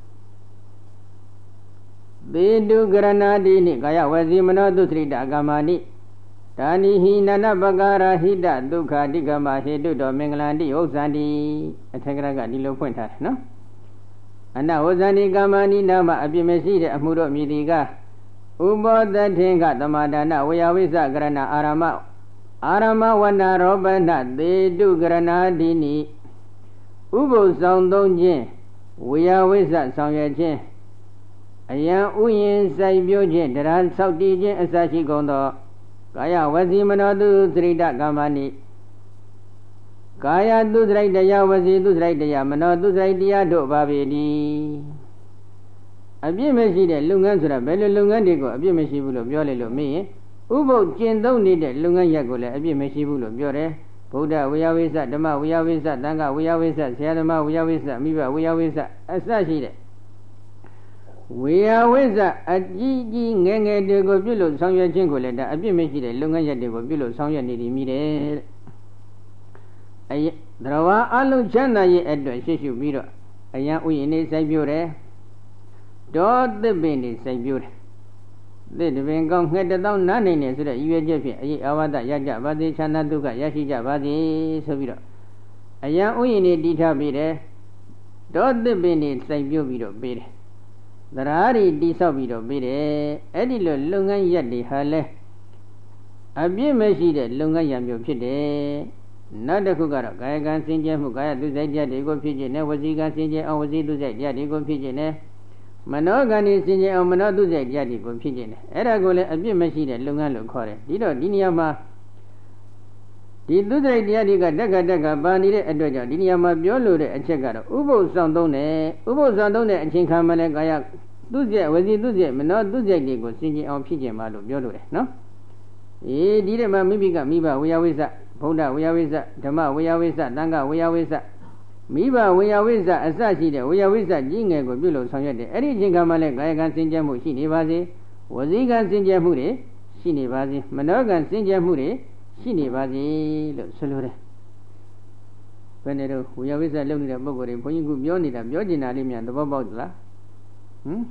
သေတုကရဏတိနိကာယဝစီမနောတုသရိတကမ္မာနိဒါနိဟိနနပကာရဟိတဒုက္ခတိကမဟေတုတော်မင်္ဂလန္တိဥစ္ဆန္တိအထက်ကရကဒီလိုဖွင့်ထားတယ်နော်အနဝဇ္ဇာနိကမ္မနိနာမအပြစ်မရှိတဲ့အမှုတို့မြည်ဒီကဥပောတထင်္ဂသမာဒါနဝေယဝိဇကရဏအာရမအာရမဝနရောပနသေတုကရဏတိနိဥပုသ်ဆောင်သုံးခြင်းဝေယဝိဇဆောင်ရွက်ခြင်းအယံဥယျင်စိုက်ပျိုးခြင်းတရားဆောက်တည်ခြင်းအစရှိကုန်သောကာယဝစီမနောတုသရိတကမ္မနိကာယတုသရိတယဝစီတုသရိတယမနောတုသရိတယတို့ပါပေသည်အပြစ်မရှိတဲ့လုပ်ငန်းဆိုတာဘယ်လိုလုပ်ငန်းတွေကိုအပြစ်မရှိဘူးလို့ပြောလိုက်လို့မင်းရင်ဥပုပ်ကျင့်သုံးနေတဲ့လုပ်ငန်းရပ်ကိုလည်းအပြစ်မရှိဘူးလို့ပြောတယ်ဗုဒ္ဓဝေယဝိဇ္ဇဓမ္မဝေယဝိဇ္ဇသံဃဝေယဝိဇ္ဇဆရာဓမ္မဝေယဝိဇ္ဇမိဘဝေယဝိဇ္ဇအစရှိတဲ့ဝေယဝိဇ္ဇအကြီးကြီးငယ်ငယ်တွေကိုပြုလို့ဆောင်ရွက်ခြင်းကိုလည်းဒါအပြစ်မရှိတဲ့လုပ်ငန်းရပ်တွေကိုပြုလို့ဆောင်ရွက်နေသည်မိတယ်အယသရဝါအလုံးချမ်းသာရဲ့အတွက်ရှေ့ရှုပြီးတော့အယံဥယျာဉ်နေစိုက်ပျိုးတယ်ဒေါသစ်ပင်နေစိုက်ပျိုးတယ်သစ်တပင်ကောင်းငှက်တသောနားနေနေဆိုတဲ့ရည်ရွယ်ချက်ဖြင့်အရေးအဝဒရကြပါစေချမ်းသာဒုက္ခရရှိကြပါစေဆိုပြီးတော့အယံဥယျာဉ်နေတည်ထားပြီးတယ်ဒေါသစ်ပင်နေစိုက်ပျိုးပြီးတော့ပေးတယ်သရာရီတိဆောက်ပြီးတော့ပြီးတယ်အဲ့ဒီလိုလုပ်ငန်းရပ်တွေဟာလဲအပြစ်မရှိတဲ့လုပ်ငန်းရပ်မျိုးဖြစ်တယ်နောက်တစ်ခုကတော့ကာယကံစင်ကြယ်မှုကာယသူစိတ်တရားတွေကိုဖြစ်ခြင်းနဲ့ဝစီကံစင်ကြယ်အောင်ဝစီသူစိတ်တရားတွေကိုဖြစ်ခြင်းနဲ့မနောကံစင်ကြယ်အောင်မနောသူစိတ်တရားတွေကိုဖြစ်ခြင်းနဲ့အဲ့ဒါကိုလည်းအပြစ်မရှိတဲ့လုပ်ငန်းလို့ခေါ်တယ်ဒီတော့ဒီနေရာမှာဒီသူစိတ်တရားတွေကတက်ကတက်ကပါနေတဲ့အတွက်ကြောင့်ဒီနေရာမှာပြောလို့တဲ့အချက်ကတော့ဥပုသ်ဆောင်သုံးတယ်ဥပုသ်ဆောင်သုံးတဲ့အချိန်ခါမှလည်းကာယသူစိတ်ဝစီသူစိတ်မနောသူစိတ်တွေကိုစင်ကြယ်အောင်ဖြစ်ခြင်းပါလို့ပြောလို့တယ်နော်အေးဒီထဲမှာမိမိကမိဘဝေယဝိဇ္ဇဗုဒ္ဓဝေယဝိဇ္ဇဓမ္မဝေယဝိဇ္ဇသံဃဝေယဝိဇ္ဇမိဘဝေယဝိဇ္ဇအစရှိတဲ့ဝေယဝိဇ္ဇကြီးငယ်ကိုပြုလို့ဆောင်ရွက်တယ်အဲ့ဒီအချိန်ခါမှလည်းကာယကံစင်ကြယ်မှုရှိနေပါစေဝစီကံစင်ကြယ်မှုတွေရှိနေပါစေမနောကံစင်ကြယ်မှုတွေရှိနေပါစေလို့ဆိုလိုတယ်ဘယ်နဲ့တော့ဝေယဝိဇ္ဇလုပ်နေတဲ့ပုံကိုယ်တွေဘုန်းကြီးကပြောနေတာပြောကျင်တာလေးများသဘောပေါက်သလားဟမ်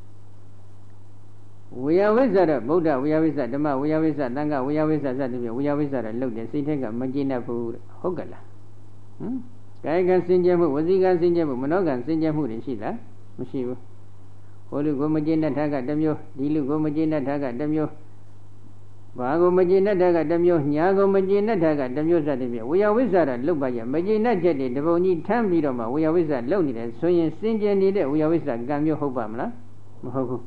ဝေယဝိဇ္ဇတော့ဗုဒ္ဓဝေယဝိဇ္ဇဓမ္မဝေယဝိဇ္ဇသံဃဝေယဝိဇ္ဇစသဖြင့်ဝေယဝိဇ္ဇတော့လုပ်တယ်စိတ်ထက်ကမကျေနပ်ဘူးဟုတ်ကဲ့လားဟမ်ကာယကံစင်ကြယ်မှုဝစီကံစင်ကြယ်မှုမနောကံစင်ကြယ်မှုတွေရှိလားမရှိဘူးဟိုလူကိုမကျေနပ်တာကတစ်မျိုးဒီလူကိုမကျေနပ်တာကတစ်မျိုးဘာကိုမကျေနပ်တာကတစ်မျိုးညာကိုမကျေနပ်တာကတစ်မျိုးစသဖြင့်ဝေယဝိဇ္ဇတော့လုပ်ပါရမကျေနပ်ချက်တွေတပုံကြီးထမ်းပြီးတော့မှဝေယဝိဇ္ဇလုပ်နေတယ်ဆိုရင်စင်ကြယ်နေတဲ့ဝေယဝိဇ္ဇကံမျိုးဟုတ်ပါမလားမဟုတ်ဘူး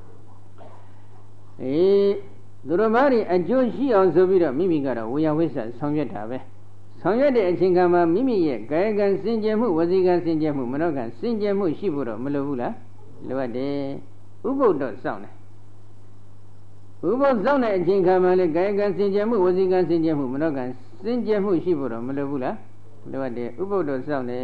အေးသူတော်ဘာတွေအကျိုးရှိအောင်ဆိုပြီးတော့မိမိကတော့ဝေယဝိဇ္ဇဆောင်ရွက်တာပဲဆောင်ရွက်တဲ့အချိန်ကမှမိမိရဲ့ကာယကံစင်ကြယ်မှုဝစီကံစင်ကြယ်မှုမနောကံစင်ကြယ်မှုရှိဖို့တော့မလိုဘူးလားလိုအပ်တယ်ဥပုဒ်တော့စောင့်တယ်ဥပုဒ်စောင့်တဲ့အချိန်ကမှလည်းကာယကံစင်ကြယ်မှုဝစီကံစင်ကြယ်မှုမနောကံစင်ကြယ်မှုရှိဖို့တော့မလိုဘူးလားလိုအပ်တယ်ဥပုဒ်တော့စောင့်တယ်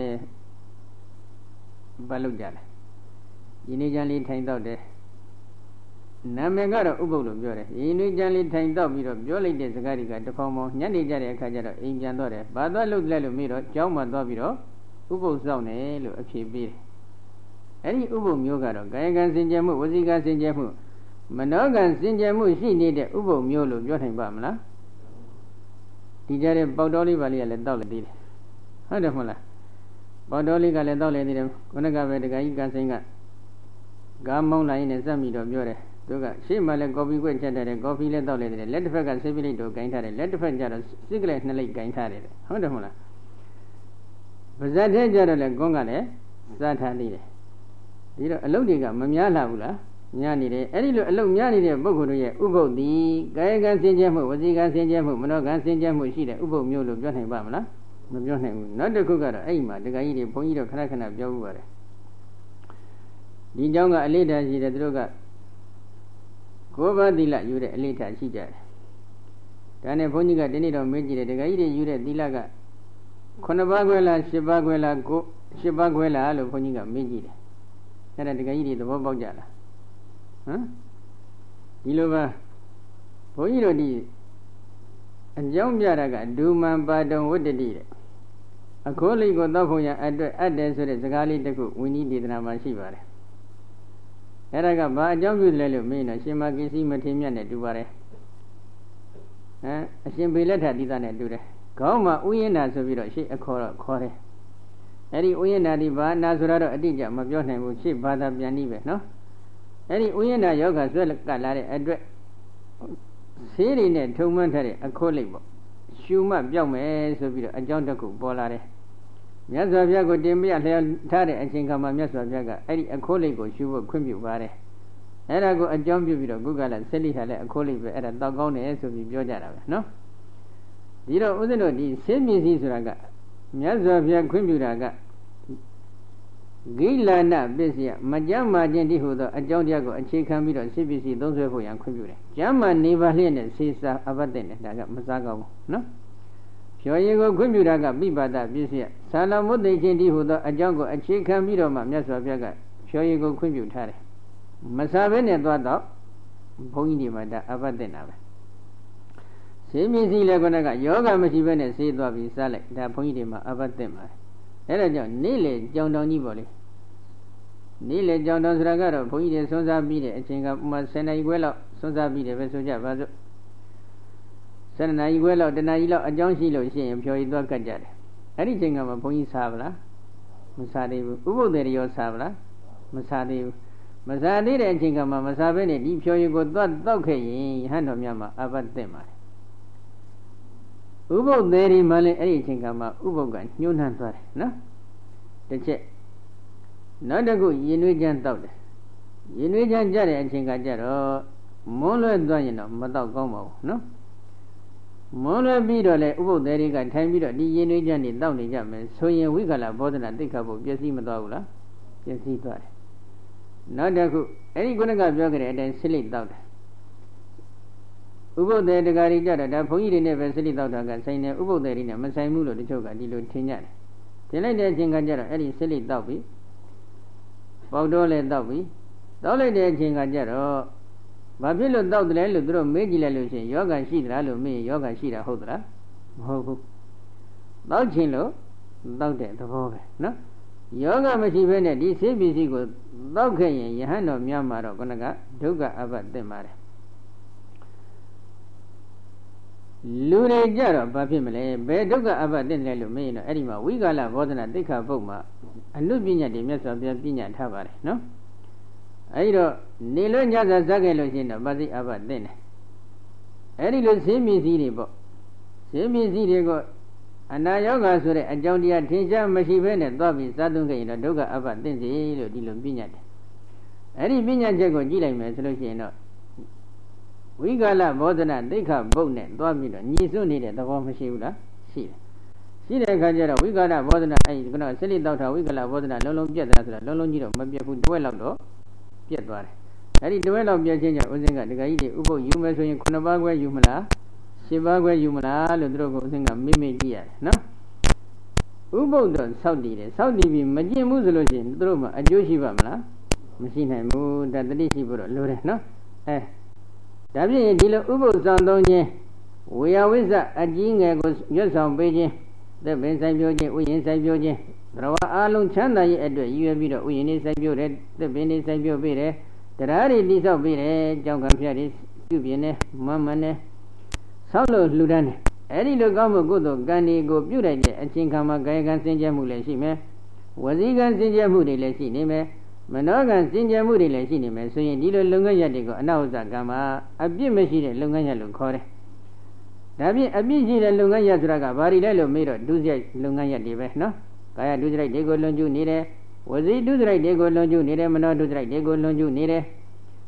ဘာလုပ်ကြလဲဒီနေ့ကျန်လေးထိုင်တော့တယ်နာမည်ကတော့ဥပုပ်လို့ပြောတယ်ရင်းနှီးကြမ်းလေးထိုင်တော့ပြီးတော့ပြောလိုက်တဲ့စကားတွေကတဖောင်းဖောင်းညနေကြတဲ့အခါကျတော့အိမ်ပြန်တော့တယ်ဘာသွားလို့လဲလို့မေးတော့ကျောင်းမှာသွားပြီးတော့ဥပုပ်စောင့်တယ်လို့အဖြေပေးတယ်အဲ့ဒီဥပုပ်မျိုးကတော့ကာယကံစင်ကြယ်မှုဝစီကံစင်ကြယ်မှုမနောကံစင်ကြယ်မှုရှိနေတဲ့ဥပုပ်မျိုးလို့ပြောနိုင်ပါမလားဒီကြတဲ့ပေါတော်လေးပါလေးကလည်းတောက်လက်သေးတယ်ဟုတ်တယ်မဟုတ်လားပေါတော်လေးကလည်းတောက်လက်သေးတယ်ခုနကပဲတခါကြီးကံစိန်ကကားမောင်းလိုက်နဲ့စက်မိတော့ပြောတယ်သူကရှေ့မှာလည်းကော်ဖီခွက်ချက်တယ်ကော်ဖီလည်းတောက်လိုက်တယ်လက်တစ်ဖက်ကဆေးပိလိတ်တို့ဂိုင်းထားတယ်လက်တစ်ဖက်ကျတော့စိကလက်နှစ်လိတ်ဂိုင်းထားတယ်ဟုတ်တယ်မဟုတ်လားပါဇက်ထဲကျတော့လည်းကွန်းကလည်းစားထားသေးတယ်ဒီတော့အလုပ်တွေကမများလာဘူးလားများနေတယ်အဲ့ဒီလိုအလုံးများနေတဲ့ပုဂ္ဂိုလ်တို့ရဲ့ဥပုပ်သည်ကာယကံစင်ကြယ်မှုဝစီကံစင်ကြယ်မှုမနောကံစင်ကြယ်မှုရှိတဲ့ဥပုပ်မျိုးလို့ပြောနိုင်ပါမလားမပြောနိုင်ဘူးနောက်တစ်ခုကတော့အဲ့မှာတခါကြီးတွေဘုန်းကြီးတို့ခဏခဏပြောဥပါတယ်ဒီเจ้าကအလေးထားရှိတယ်သူတို့ကကိုယ်ပါသီလယူတဲ့အလေးထားရှိကြတယ်ဒါနဲ့ဘုန်းကြီးကဒီနေ့တော့မေးကြည့်တယ်တခါကြီးတွေယူတဲ့သီလကခုနှစ်ပါးခွဲလားရှစ်ပါးခွဲလားကိုရှစ်ပါးခွဲလားလို့ဘုန်းကြီးကမေးကြည့်တယ်အဲ့ဒါတခါကြီးတွေသဘောပေါက်ကြလားဟမ်ဒီလိုပါဘုန်းကြီးတို့ဒီအကြောင်းပြတာကဒူမံပါတုံဝတ္တတိတဲ့အခိုးလေးကိုသောက်ဖို့ရအတွက်အပ်တယ်ဆိုတဲ့စကားလေးတစ်ခုဝိနည်းဒေသနာမှာရှိပါတယ်အဲ့ဒါကဘာအကြောင်းပြုလဲလို့မေးတော့ရှင်မကိစ္စည်းမထေမြတ်နဲ့တူပါတယ်ဟမ်အရှင်ဘေလက်ထတိသနဲ့တူတယ်ခေါင်းမှာဥယျနာဆိုပြီးတော့ရှေ့အခေါ်တော့ခေါ်တယ်အဲ့ဒီဥယျနာဒီဘာနာဆိုတော့အတိအကျမပြောနိုင်ဘူးရှေ့ဘာသာပြန်ပြီးပဲနော်အဲ့ဒီဥယျနာယောဂဆွဲကလာတဲ့အတွက်ဆေးတွေနဲ့ထုံမှန်းထားတဲ့အခိုးလိပ်ပေါ့ရှူမှပြောက်မယ်ဆိုပြီးတော့အကြောင်းတစ်ခုပေါ်လာတယ်မြတ်စွာဘုရားကိုတင်ပြလျှောက်ထားတဲ့အချိန်ခါမှာမြတ်စွာဘုရားကအဲ့ဒီအခိုးလိပ်ကိုရှူဖို့ခွင့်ပြုပါတယ်အဲ့ဒါကိုအကြောင်းပြုပြီးတော့ကုကလဆက်လိထားတဲ့အခိုးလိပ်ပဲအဲ့ဒါတောက်ကောင်းတယ်ဆိုပြီးပြောကြတာပဲနော်ဒီတော့ဦးဇင်းတို့ဒီဆေးမြင့်စည်းဆိုတာကမြတ်စွာဘုရားခွင့်ပြုတာကဂိလနာပစ္စယမကြမ်းမာခြင်းတိဟုသောအကြောင်းတရားကိုအခြေခံပြီးတော့ဆေးပစ္စည်းသုံးဆွဲဖို့ရန်ခွင့်ပြုတယ်။ကျမ်းမာနေပါလျက်နဲ့ဆေးစားအဘတ်တဲ့နဲ့ဒါကမစားကောင်းဘူးနော်။ဖြောရည်ကိုခွင့်ပြုတာကပိပါဒပစ္စယသာလမုတ်သိခြင်းတိဟုသောအကြောင်းကိုအခြေခံပြီးတော့မှမြတ်စွာဘုရားကဖြောရည်ကိုခွင့်ပြုထားတယ်။မစားဘဲနဲ့သွားတော့ဘုန်းကြီးတွေမှာဒါအဘတ်တဲ့နာပဲ။ဆေးပစ္စည်းလည်းခုနကယောဂမရှိဘဲနဲ့ဆေးသွားပြီးစားလိုက်ဒါဘုန်းကြီးတွေမှာအဘတ်တဲ့မှာ။အဲဒါကြောင့်နေ့လေကြောင်တောင်ကြီးပေါ့လေနေ့လေကြောင်တောင်ဆိုတာကတော့ဘုန်းကြီးတွေဆွမ်းစားပြီးတဲ့အချိန်ကမှဆယ်နာရီခွဲလောက်ဆွမ်းစားပြီးတယ်ပဲဆိုကြပါစို့ဆယ်နာရီခွဲလောက်တနာရီလောက်အကြောင်းရှိလို့ရှိရင်ဖြော်ရည်သွားကတ်ကြတယ်အဲ့ဒီချိန်ကမှဘုန်းကြီးစားပါလားမစားသေးဘူးဥပုသ်တွေရောစားပါလားမစားသေးဘူးမစားသေးတဲ့အချိန်ကမှမစားဘဲနဲ့ဒီဖြော်ရည်ကိုသွားတောက်ခဲ့ရင်ယဟန်တော်များမှာအဘတ်သင့်ပါတယ်ဥပုသ်တွေဒီမှလည်းအဲ့ဒီအချိန်ကမှဥပုသ်ကညှိုးနှံသွားတယ်နော်တစ်ချက်နောက်တစ်ခုရင်နှွေးချမ်းတောက်တယ်ရင်နှွေးချမ်းကြတဲ့အချိန်ကကြတော့မွန်းလွဲသွားရင်တော့မတောက်ကောင်းပါဘူးနော်မွန်းလွဲပြီးတော့လေဥပုသ်တွေကထိုင်ပြီးတော့ဒီရင်နှွေးချမ်းတွေတောက်နေကြမယ်ဆိုရင်ဝိကလဘောဓနာသိက္ခာပုပျက်စီးမသွားဘူးလားပျက်စီးသွားတယ်နောက်တစ်ခုအဲ့ဒီခုနကပြောခဲ့တဲ့အတိုင်းဆလိတောက်တယ်ဥပုသ်တွေတကားကြီးကြတော့ဒါဘုန်းကြီးတွေနဲ့ပဲဆလိတောက်တာကဆိုင်တယ်ဥပုသ်တွေနဲ့မဆိုင်ဘူးလို့တချို့ကဒီလိုထင်ကြတယ်ထင်လိုက်တဲ့အချိန်ကကြတော့အဲ့ဒီဆလိတောက်ပြီးပေါက်တော့လဲတောက်ပြီးတောက်လိုက်တဲ့အချိန်ကကြတော့ဘာဖြစ်လို့တောက်တယ်လဲလို့သူတို့မေးကြည့်လိုက်လို့ရှိရင်ယောဂရှိသလားလို့မေးရင်ယောဂရှိတာဟုတ်သလားမဟုတ်ဘူးတောက်ခြင်းလို့တောက်တဲ့သဘောပဲနော်ယောဂမရှိဘဲနဲ့ဒီဆေးပစ္စည်းကိုတောက်ခဲ့ရင်ယဟန်တော်များမှာတော့ခုနကဒုက္ခအဘတ်သင့်ပါတယ်လူတွေကြတော့ဘာဖြစ်မလဲဘယ်ဒုက္ခအဘတ်သင့်တယ်လို့မေးရင်တော့အဲ့ဒီမှာဝိကာလဘောဓနာသိက္ခာပုဒ်မှာအနုပညာတွေမြတ်စွာဘုရားပြညာထားပါတယ်နော်အဲဒီတော့နေလွညစာဇက်ခဲ့လို့ရှိရင်တော့ပါသိအဘတ်သင့်တယ်အဲဒီလိုဈေးမြစည်းတွေပေါ့ဈေးမြစည်းတွေကိုအနာယောဂဆိုတဲ့အကြောင်းတရားထင်ရှားမရှိဘဲနဲ့သွားပြီးစားသုံးခဲ့ရင်တော့ဒုက္ခအဘတ်သင့်စေလို့ဒီလိုပြညာတယ်အဲဒီပြညာချက်ကိုကြည့်လိုက်မယ်ဆိုလို့ရှိရင်တော့ဝိကာလဘောဓနာသိက္ခာပုဒ်နဲ့သွားပြီးတော့ညီစွနေတဲ့သဘောမရှိဘူးလားရှိတယ်ရှိတဲ့အခါကျတော့ဝိကာလဘောဓနာအဲဒီကတော့စိလိတောက်တာဝိကာလဘောဓနာလုံးလုံးပြတ်တာဆိုတာလုံးလုံးကြီးတော့မပြတ်ဘူးတဝက်လောက်တော့ပြတ်သွားတယ်အဲဒီတဝက်လောက်ပြတ်ခြင်းကြောင့်ဥစဉ်ကဒကာကြီးတွေဥပုပ်ယူမယ်ဆိုရင်ခုနှစ်ပါးခွဲယူမလားရှစ်ပါးခွဲယူမလားလို့သူတို့ကဥစဉ်ကမေ့မေ့ကြည့်ရတယ်နော်ဥပုပ်တော့စောက်တည်တယ်စောက်တည်ပြီးမကျင့်ဘူးဆိုလို့ရှိရင်သူတို့မှအကျိုးရှိပါမလားမရှိနိုင်ဘူးဒါတတိရှိဖို့တော့လိုတယ်နော်အဲဒါဖြင့်ဒီလိုဥပုပ်ဆောင်သုံးခြင်းဝေယဝိဇ္ဇအကြီးငယ်ကိုရွတ်ဆောင်ပေးခြင်းသက်ပင်ဆိုင်ပြောခြင်းဥယျာဉ်ဆိုင်ပြောခြင်းဘဝအားလုံးချမ်းသာရေးအတွက်ရည်ရွယ်ပြီးတော့ဥယျာဉ်လေးဆိုင်ပြောတယ်သက်ပင်လေးဆိုင်ပြောပေးတယ်တရားတွေတိဆောက်ပေးတယ်ကြောင်းကံဖျက်တွေပြုပြင်တယ်မမနဲ့ဆောက်လို့လှူဒန်းတယ်အဲ့ဒီလိုကောင်းမှုကုသိုလ်ကံတွေကိုပြုလိုက်တဲ့အချိန်ခါမှာကာယကံစင်ကြယ်မှုလည်းရှိမယ်ဝစီကံစင်ကြယ်မှုတွေလည်းရှိနေမယ်မနောကံစင်ကြယ်မှုတွေလည်းရှိနေမယ်ဆိုရင်ဒီလိုလုပ်ငန်းရပ်တွေကိုအနာဝဇ္ဇကံမှာအပြစ်မရှိတဲ့လုပ်ငန်းရပ်လို့ခေါ်တယ်ဒါဖြင့်အပြစ်ရှိတဲ့လုပ်ငန်းရပ်ဆိုတာကဘာတွေလဲလို့မေးတော့ဒုစရိုက်လုပ်ငန်းရပ်တွေပဲနော်ကာယဒုစရိုက်တွေကိုလွန်ကျူးနေတယ်ဝစီဒုစရိုက်တွေကိုလွန်ကျူးနေတယ်မနောဒုစရိုက်တွေကိုလွန်ကျူးနေတယ်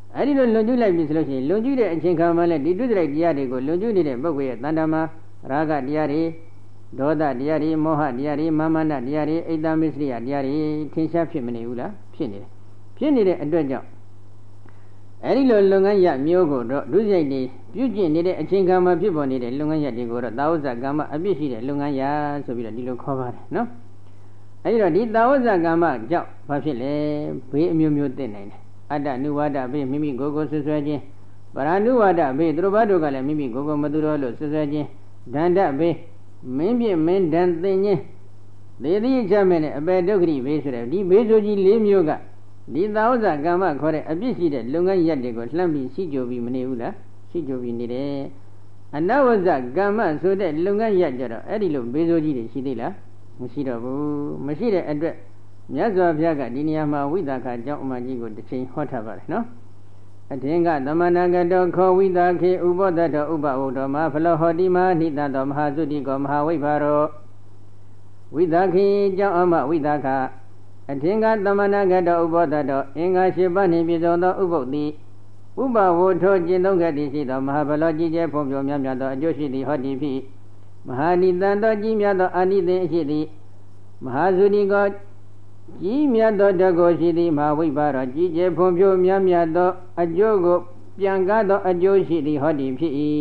အဲ့ဒီလိုလွန်ကျူးလိုက်ပြီဆိုလို့ရှိရင်လွန်ကျူးတဲ့အချိန်ခါမှလည်းဒီဒုစရိုက်တရားတွေကိုလွန်ကျူးနေတဲ့ပုဂ္ဂိုလ်ရဲ့တဏ္ဍာမှာရာဂတရားတွေဒေါသတရားတွေမောဟတရားတွေမာမနတရားတွေအိတ်တမစ္စရိယတရားတွေထင်ရှားဖြစ်မနေဘူးလားဖြစ်နေတယ်ဖြစ်နေတဲ့အတွက်ကြောင့်အဲ့ဒီလိုလုပ်ငန်းရမျိုးကိုတော့ဒုစရိုက်တွေပြုကျင့်နေတဲ့အချိန်ခါမှာဖြစ်ပေါ်နေတဲ့လုပ်ငန်းရတွေကိုတော့သာဝဇ္ဇကမ္မအပြစ်ရှိတဲ့လုပ်ငန်းရဆိုပြီးတော့ဒီလိုခေါ်ပါတယ်နော်အဲ့ဒီတော့ဒီသာဝဇ္ဇကမ္မကြောင့်ဘာဖြစ်လဲဘေးအမျိုးမျိုးသိနိုင်တယ်အတ္တနုဝါဒဘေးမိမိကိုယ်ကိုဆွဆွဲခြင်းပရဏုဝါဒဘေးသူတို့ဘာတို့ကလည်းမိမိကိုယ်ကိုမသူတော်လို့ဆွဆွဲခြင်းဒန္တဘေးမင်းပြမင်းဒံသင်ခြင်းသေတိချမဲ့နဲ့အပေဒုက္ခရိဘေးဆိုတဲ့ဒီဘေးဆိုကြီး၄မျိုးကဒီသာဝဇ္ဇကမ္မခေါ်တဲ့အပြစ်ရှိတဲ့လုပ်ငန်းရက်တွေကိုလှမ်းပြီးရှိကြပြီးမနေဘူးလားရှိကြပြီးနေတယ်အနဝဇ္ဇကမ္မဆိုတဲ့လုပ်ငန်းရက်ကြတော့အဲ့ဒီလိုဘေးဆိုကြီးတွေရှိသေးလားမရှိတော့ဘူးမရှိတဲ့အတွက်မြတ်စွာဘုရားကဒီနေရာမှာဝိသခာကျောင်းအမှန်ကြီးကိုတစ်ချိန်ဟောထားပါတယ်နော်အထင်ကသမဏဂတောခောဝိသခေဥပောတတောဥပဝုဒ္ဓမဖလောဟောတိမနိတတောမဟာသုတိကောမဟာဝိဘာရောဝိသခေကျောင်းအမှဝိသခာအထင်ကသမဏဂတောဥပောတတောအင်္ဂါ၈ပါးနှင့်ပြည့်စုံသောဥပုပ်တိဥပဝုဒ္ဓကျင့်သုံးခဲ့သည်ရှိသောမဟာဘလောကြီးကျယ်ဖွံ့ဖြိုးများများသောအကျိုးရှိသည်ဟောတိဖြစ်မဟာနိတတောကြီးများသောအာနိသင်ရှိသည်မဟာသုတိကောကြီးမြတ်သောတကောရှိသည်မဟာဝိပါရောကြီးကျယ်ဖွံ့ဖြိုးများများသောအကျိုးကိုပြန်ကားသောအကျိုးရှိသည်ဟောဒီဖြစ်၏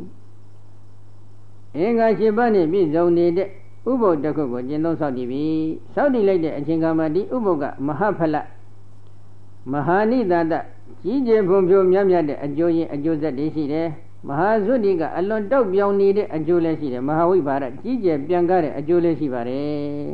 အင်္ဂါ၈ပါးနှင့်ပြည့်စုံနေတဲ့ဥပုပ်တစ်ခုကိုကျင့်သုံးဆောက်တည်ပြီဆောက်တည်လိုက်တဲ့အချိန်ကမှဒီဥပုပ်ကမဟာဖလမဟာနိတတကြီးကျယ်ဖွံ့ဖြိုးများများတဲ့အကျိုးရင်းအကျိုးဆက်တွေရှိတယ်မဟာသုတိကအလွန်တောက်ပြောင်နေတဲ့အကျိုးလည်းရှိတယ်မဟာဝိပါရကြီးကျယ်ပြန်ကားတဲ့အကျိုးလည်းရှိပါတယ်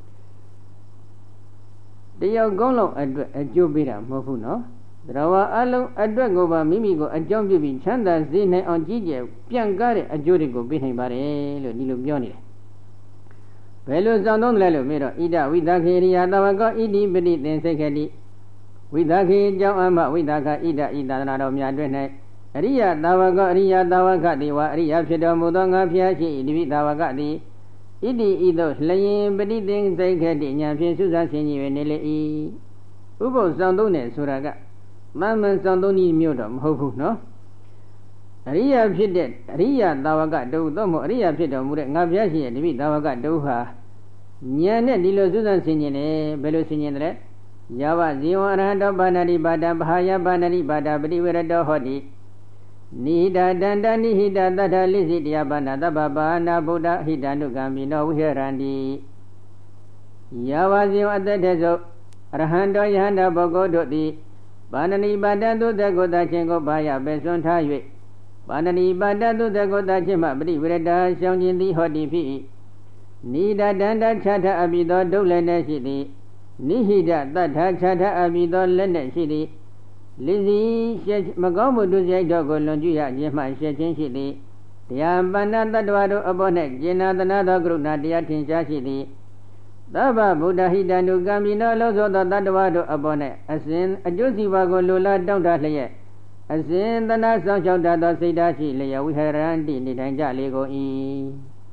တယောက်ကောင်းလောက်အတွက်အကျိုးပေးတာမဟုတ်ဘူးနော်တရားဝါအလုံးအတွက်ကိုပါမိမိကိုအကြောင်းပြုပြီးချမ်းသာစေနိုင်အောင်ကြီးကျယ်ပြန်ကားတဲ့အကျိုးတွေကိုပေးနိုင်ပါတယ်လို့ဒီလိုပြောနေတယ်ဘယ်လိုစောင့်သုံးလဲလို့မေးတော့ဣဒဝိသခေရိယသဝကောဣတိပတိသင်္စိတ်ခတိဝိသခေကြောင့်အမဝိသခဣဒဣသာသနာတော်များအတွင်း၌အရိယသဝကောအရိယသဝကတိဝါအရိယဖြစ်တော်မူသောငါဖျားရှိဣတိပိသဝကတိဣတိဤသို့လျင်ပฏิသင်္စိတ်ခတိညာဖြင့်စုစားဆင်ကြီး၍နေလေ၏ဥပုသ်ဆောင်သုံးတယ်ဆိုတာကမမှန်ဆောင်သုံးနည်းမျိုးတော့မဟုတ်ဘူးနော်အရိယာဖြစ်တဲ့အရိယာသာဝကတုသို့မဟုတ်အရိယာဖြစ်တော်မူတဲ့ငါဘုရားရှင်ရဲ့တပိသာဝကတုဟာဉာဏ်နဲ့ဒီလိုစုစားဆင်ကြီးနေဘယ်လိုဆင်ကြီးတယ်ယဝဇီဝအရဟတောပါဏတိပါဒဗဟာယပါဏတိပါဒပฏิဝရတောဟောတိနိဟိတတန္တနိဟိတသတ္ထလိစိတယပါဏသဗ္ဗပါဏဗုဒ္ဓဟိတနုဂံမိနောဝိဟရန္တိယဝဇီဝအတ္တထေသောအရဟံတောယဟန္တာပုဂ္ဂိုလ်တို့သည်ပါဏတိပါဒသုတ္တကိုတချင်းကိုဘာယပဲစွန့်ထား၍ပါဏတိပါဒသုတ္တကိုတချင်းမှပฏิဝရတရှောင်းခြင်းသည်ဟောတိဖြစ်၏နိဒတန္တခြားထအပိသောဒုလည်းနဲ့ရှိသည်နိဟိတသတ္ထခြားထအပိသောလက်နဲ့ရှိသည်လိစီရှက်မကောင်းမှုဒုစရိုက်တို့ကိုလွန်ကျူးရခြင်းမှရှက်ခြင်းရှိသည်တရားပဏ္ဏတ္တဝါတို့အပေါ်၌ကျင်နာသနာသောကရုဏာတရားထင်ရှားရှိသည်သဗ္ဗဗုဒ္ဓဟိတံတုကံမိနောလောသောသောတတ္တဝါတို့အပေါ်၌အစဉ်အကျိုးစီးပွားကိုလိုလားတောင့်တလျက်အစဉ်သနာဆောင်ရှောက်တတ်သောစိတ်ဓာတ်ရှိလျက်ဝိဟရန္တိနေထိုင်ကြလေကုန်၏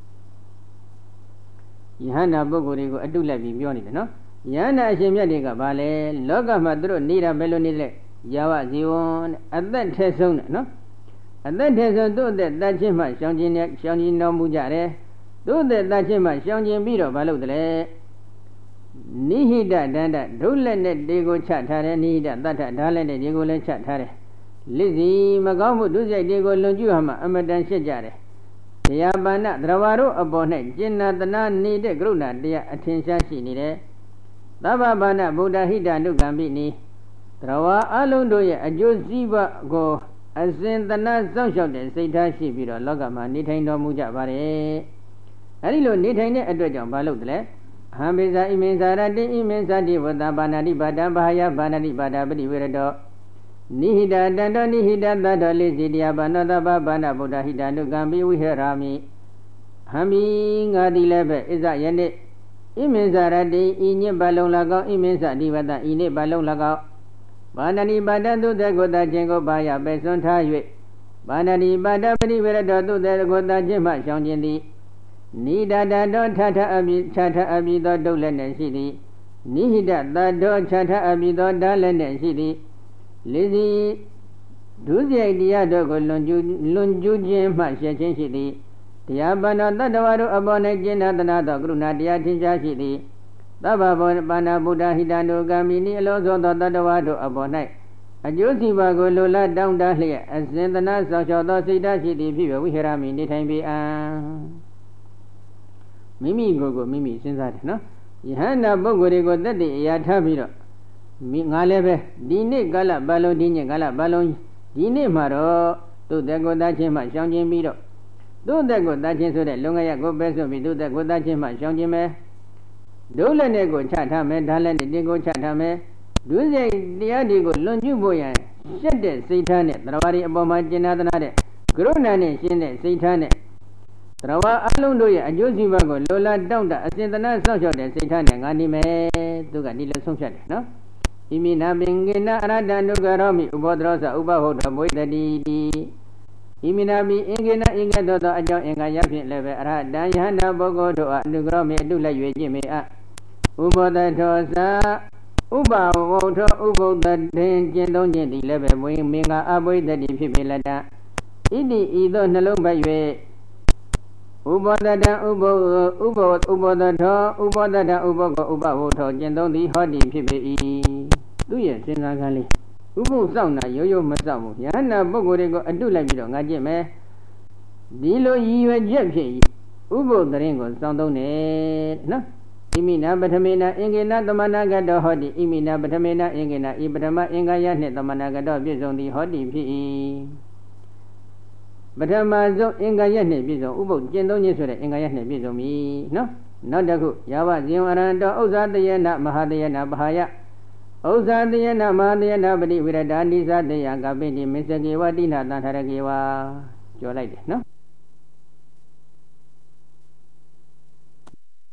ယဟန္တာပုဂ္ဂိုလ်တွေကိုအတုလိုက်ပြီးပြောနေတယ်နော်ယဟန္တာအရှင်မြတ်တွေကဘာလဲလောကမှာသူတို့နေတာဘယ်လိုနေလဲယာဝဇီဝံအသက်ထဲဆုံးတယ်နော်အသက်ထဲဆုံးသူ့အသက်တတ်ခြင်းမှရှောင်ခြင်းနဲ့ရှောင်ခြင်းတော်မူကြတယ်သူ့အသက်တတ်ခြင်းမှရှောင်ခြင်းပြီးတော့ဘာလုပ်တယ်လဲနိဟိတဒန္တဒုလက်နဲ့တေကိုချထားတယ်နိဟိတတတ္ထဓာလက်နဲ့ဒီကိုလည်းချထားတယ်လိစီမကောင်းမှုဒုစရိုက်တွေကိုလွန်ကျူးမှအမတန်ရှစ်ကြတယ်တရားပါဏသရဝါတို့အပေါ်၌ကျင်နာတနာနေတဲ့ကရုဏာတရားအထင်ရှားရှိနေတယ်သဗ္ဗပါဏဗုဒ္ဓဟိတနုကံပိနိသရဝါအလုံးတို့ရဲ့အကျိုးစီးပွားကိုအစဉ်တနာစောင့်ရှောက်တဲ့စိတ်ထားရှိပြီးတော့လောကမှာနေထိုင်တော်မူကြပါတယ်အဲဒီလိုနေထိုင်တဲ့အတွက်ကြောင့်ဘာလို့တလဲအဟံပိဇာဣမေဇာရတိဣမေဇာတိဝတ္တပါဏတိပါဒံဘာယပါဏတိပါဒပတိဝရတောနိဟိတတန္တောနိဟိတသတ္တောလိစီတယဘာနောတပဘာဏဗုဒ္ဓဟိတနုကံပိဝိဟရာမိဟံမိငါတိလည်းပဲဣဇယနေ့ဣမေဇာရတိဤညစ်ပါလုံး၎င်းဣမေဇာတိဝတ္တဤနေ့ပါလုံး၎င်းပါဏတိပါဒသုတေကိုတခြင်းကိုဘာယပဲစွန့်ထား၍ပါဏတိပါဒပတိဝရတောသုတေကိုတခြင်းမှရှောင်ခြင်းသည်နိဒတတောထထအပိခြားထအပိသောဒုလည်းနဲ့ရှိသည်နိဟိတတတောခြားထအပိသောဓာလည်းနဲ့ရှိသည်လေးစီဒုစရိုက်တရားတို့ကိုလွန်ကျူးလွန်ကျူးခြင်းမှရှင်းခြင်းရှိသည်တရားပန္နတတ္တဝါတို့အပေါ်၌ကျင့်သနာသောကရုဏာတရားထင်ရှားရှိသည်သဗ္ဗဘောပါဏဗုဒ္ဓဟိတံတို့ကမိနိအလုံးစုံသောတတ္တဝါတို့အပေါ်၌အကျိုးစီးပွားကိုလိုလားတောင်းတလျက်အစဉ်သနာဆောင်လျှောက်သောစိတ်ဓာတ်ရှိသည်ဖြစ်ဝိဟရမိနေထိုင်ပေအံမိမိကိုယ်ကိုမိမိစဉ်းစားတယ်နော်ယဟန္တာပုဂ္ဂိုလ်တွေကိုတတ်တည်အရာထားပြီးတော့မိငါလည်းပဲဒီနေ့ကာလပတ်လုံးဒီညကာလပတ်လုံးဒီနေ့မှာတော့သူ့တက်ကိုသားချင်းမှရှောင်ကျင်ပြီးတော့သူ့တက်ကိုသားချင်းဆိုတဲ့လုံငရကိုပဲဆိုပြီးသူ့တက်ကိုသားချင်းမှရှောင်ကျင်မယ်ဒုလက်နဲ့ကိုချထားမယ်ဓာတ်လက်နဲ့တင်ကိုချထားမယ်ဒုစရိုက်တရားတွေကိုလွန်ကျူးဖို့ရန်ရှက်တဲ့စိတ်ထားနဲ့တရားရီအပေါ်မှာကျင့်နာတဲ့ကရုဏာနဲ့ရှင်းတဲ့စိတ်ထားနဲ့တရားအလုံးတို့ရဲ့အကျိုးစီးပွားကိုလိုလားတောင့်တအစဉ်တနာဆောက်ရှောက်တဲ့စိတ်ထားနဲ့ငါနေမယ်သူကဒီလိုဆုံးဖြတ်တယ်နော်ဣမိနာပင်ကေနအရဟတနုကရောမိဥပောဒရောသဥပဟုတ်တော်မွေတတိတိဣမိနာပိအင်္ဂေနအင်္ဂတောသောအကြောင်းအင်္ဂါရဖြင့်လည်းပဲအရဟတယဟန္တာပုဂ္ဂိုလ်တို့အနုကရောမိအတုလိုက်၍ခြင်းမေအဥပောဒထောသာဥပဝုထောဥပုဒ္ဒတင်ကျင့်သုံးခြင်းသည်လည်းပဲဝိမင်္ဂအဘွေတတိဖြစ်ပေလက်တဣတိဤသို့နှလုံးပတ်၍ဥပောဒတံဥပုဥပုဥပောဒထောဥပောဒတံဥပုကောဥပဝုထောကျင့်သုံးသည်ဟောတိဖြစ်ပေ၏သူရဲ့စဉ်းစားခန်းလေးဥပုစောင့်တာရိုးရိုးမစောင့်ဘူးယဟန္တာပုဂ္ဂိုလ်တွေကိုအတုလိုက်ပြီးတော့ငါကြည့်မယ်ဒီလိုရည်ရွယ်ချက်ဖြင့်ဥပုသရင်ကိုစောင့်သုံးတယ်နော်ဣမိနာပထမေနာအင်္ဂေနသမဏဂတောဟောတိဣမိနာပထမေနာအင်္ဂေနဤပထမအင်္ဂါယနှင့်သမဏဂတောပြည့်စုံသည်ဟောတိဖြစ်၏ပထမဆုံးအင်္ဂါယနှင့်ပြည့်စုံဥပုကျင့်သုံးခြင်းဆိုတဲ့အင်္ဂါယနှင့်ပြည့်စုံပြီနော်နောက်တစ်ခုယာဝဇင်ဝရန္တောဥဇာတယေနမဟာတယေနပဟာယဥဇာတယေနမဟာတယေနပတိဝိရဒာနိသတယကပိတိမစ္စကေဝတိနာသံထရကေဝပြောလိုက်တယ်နော်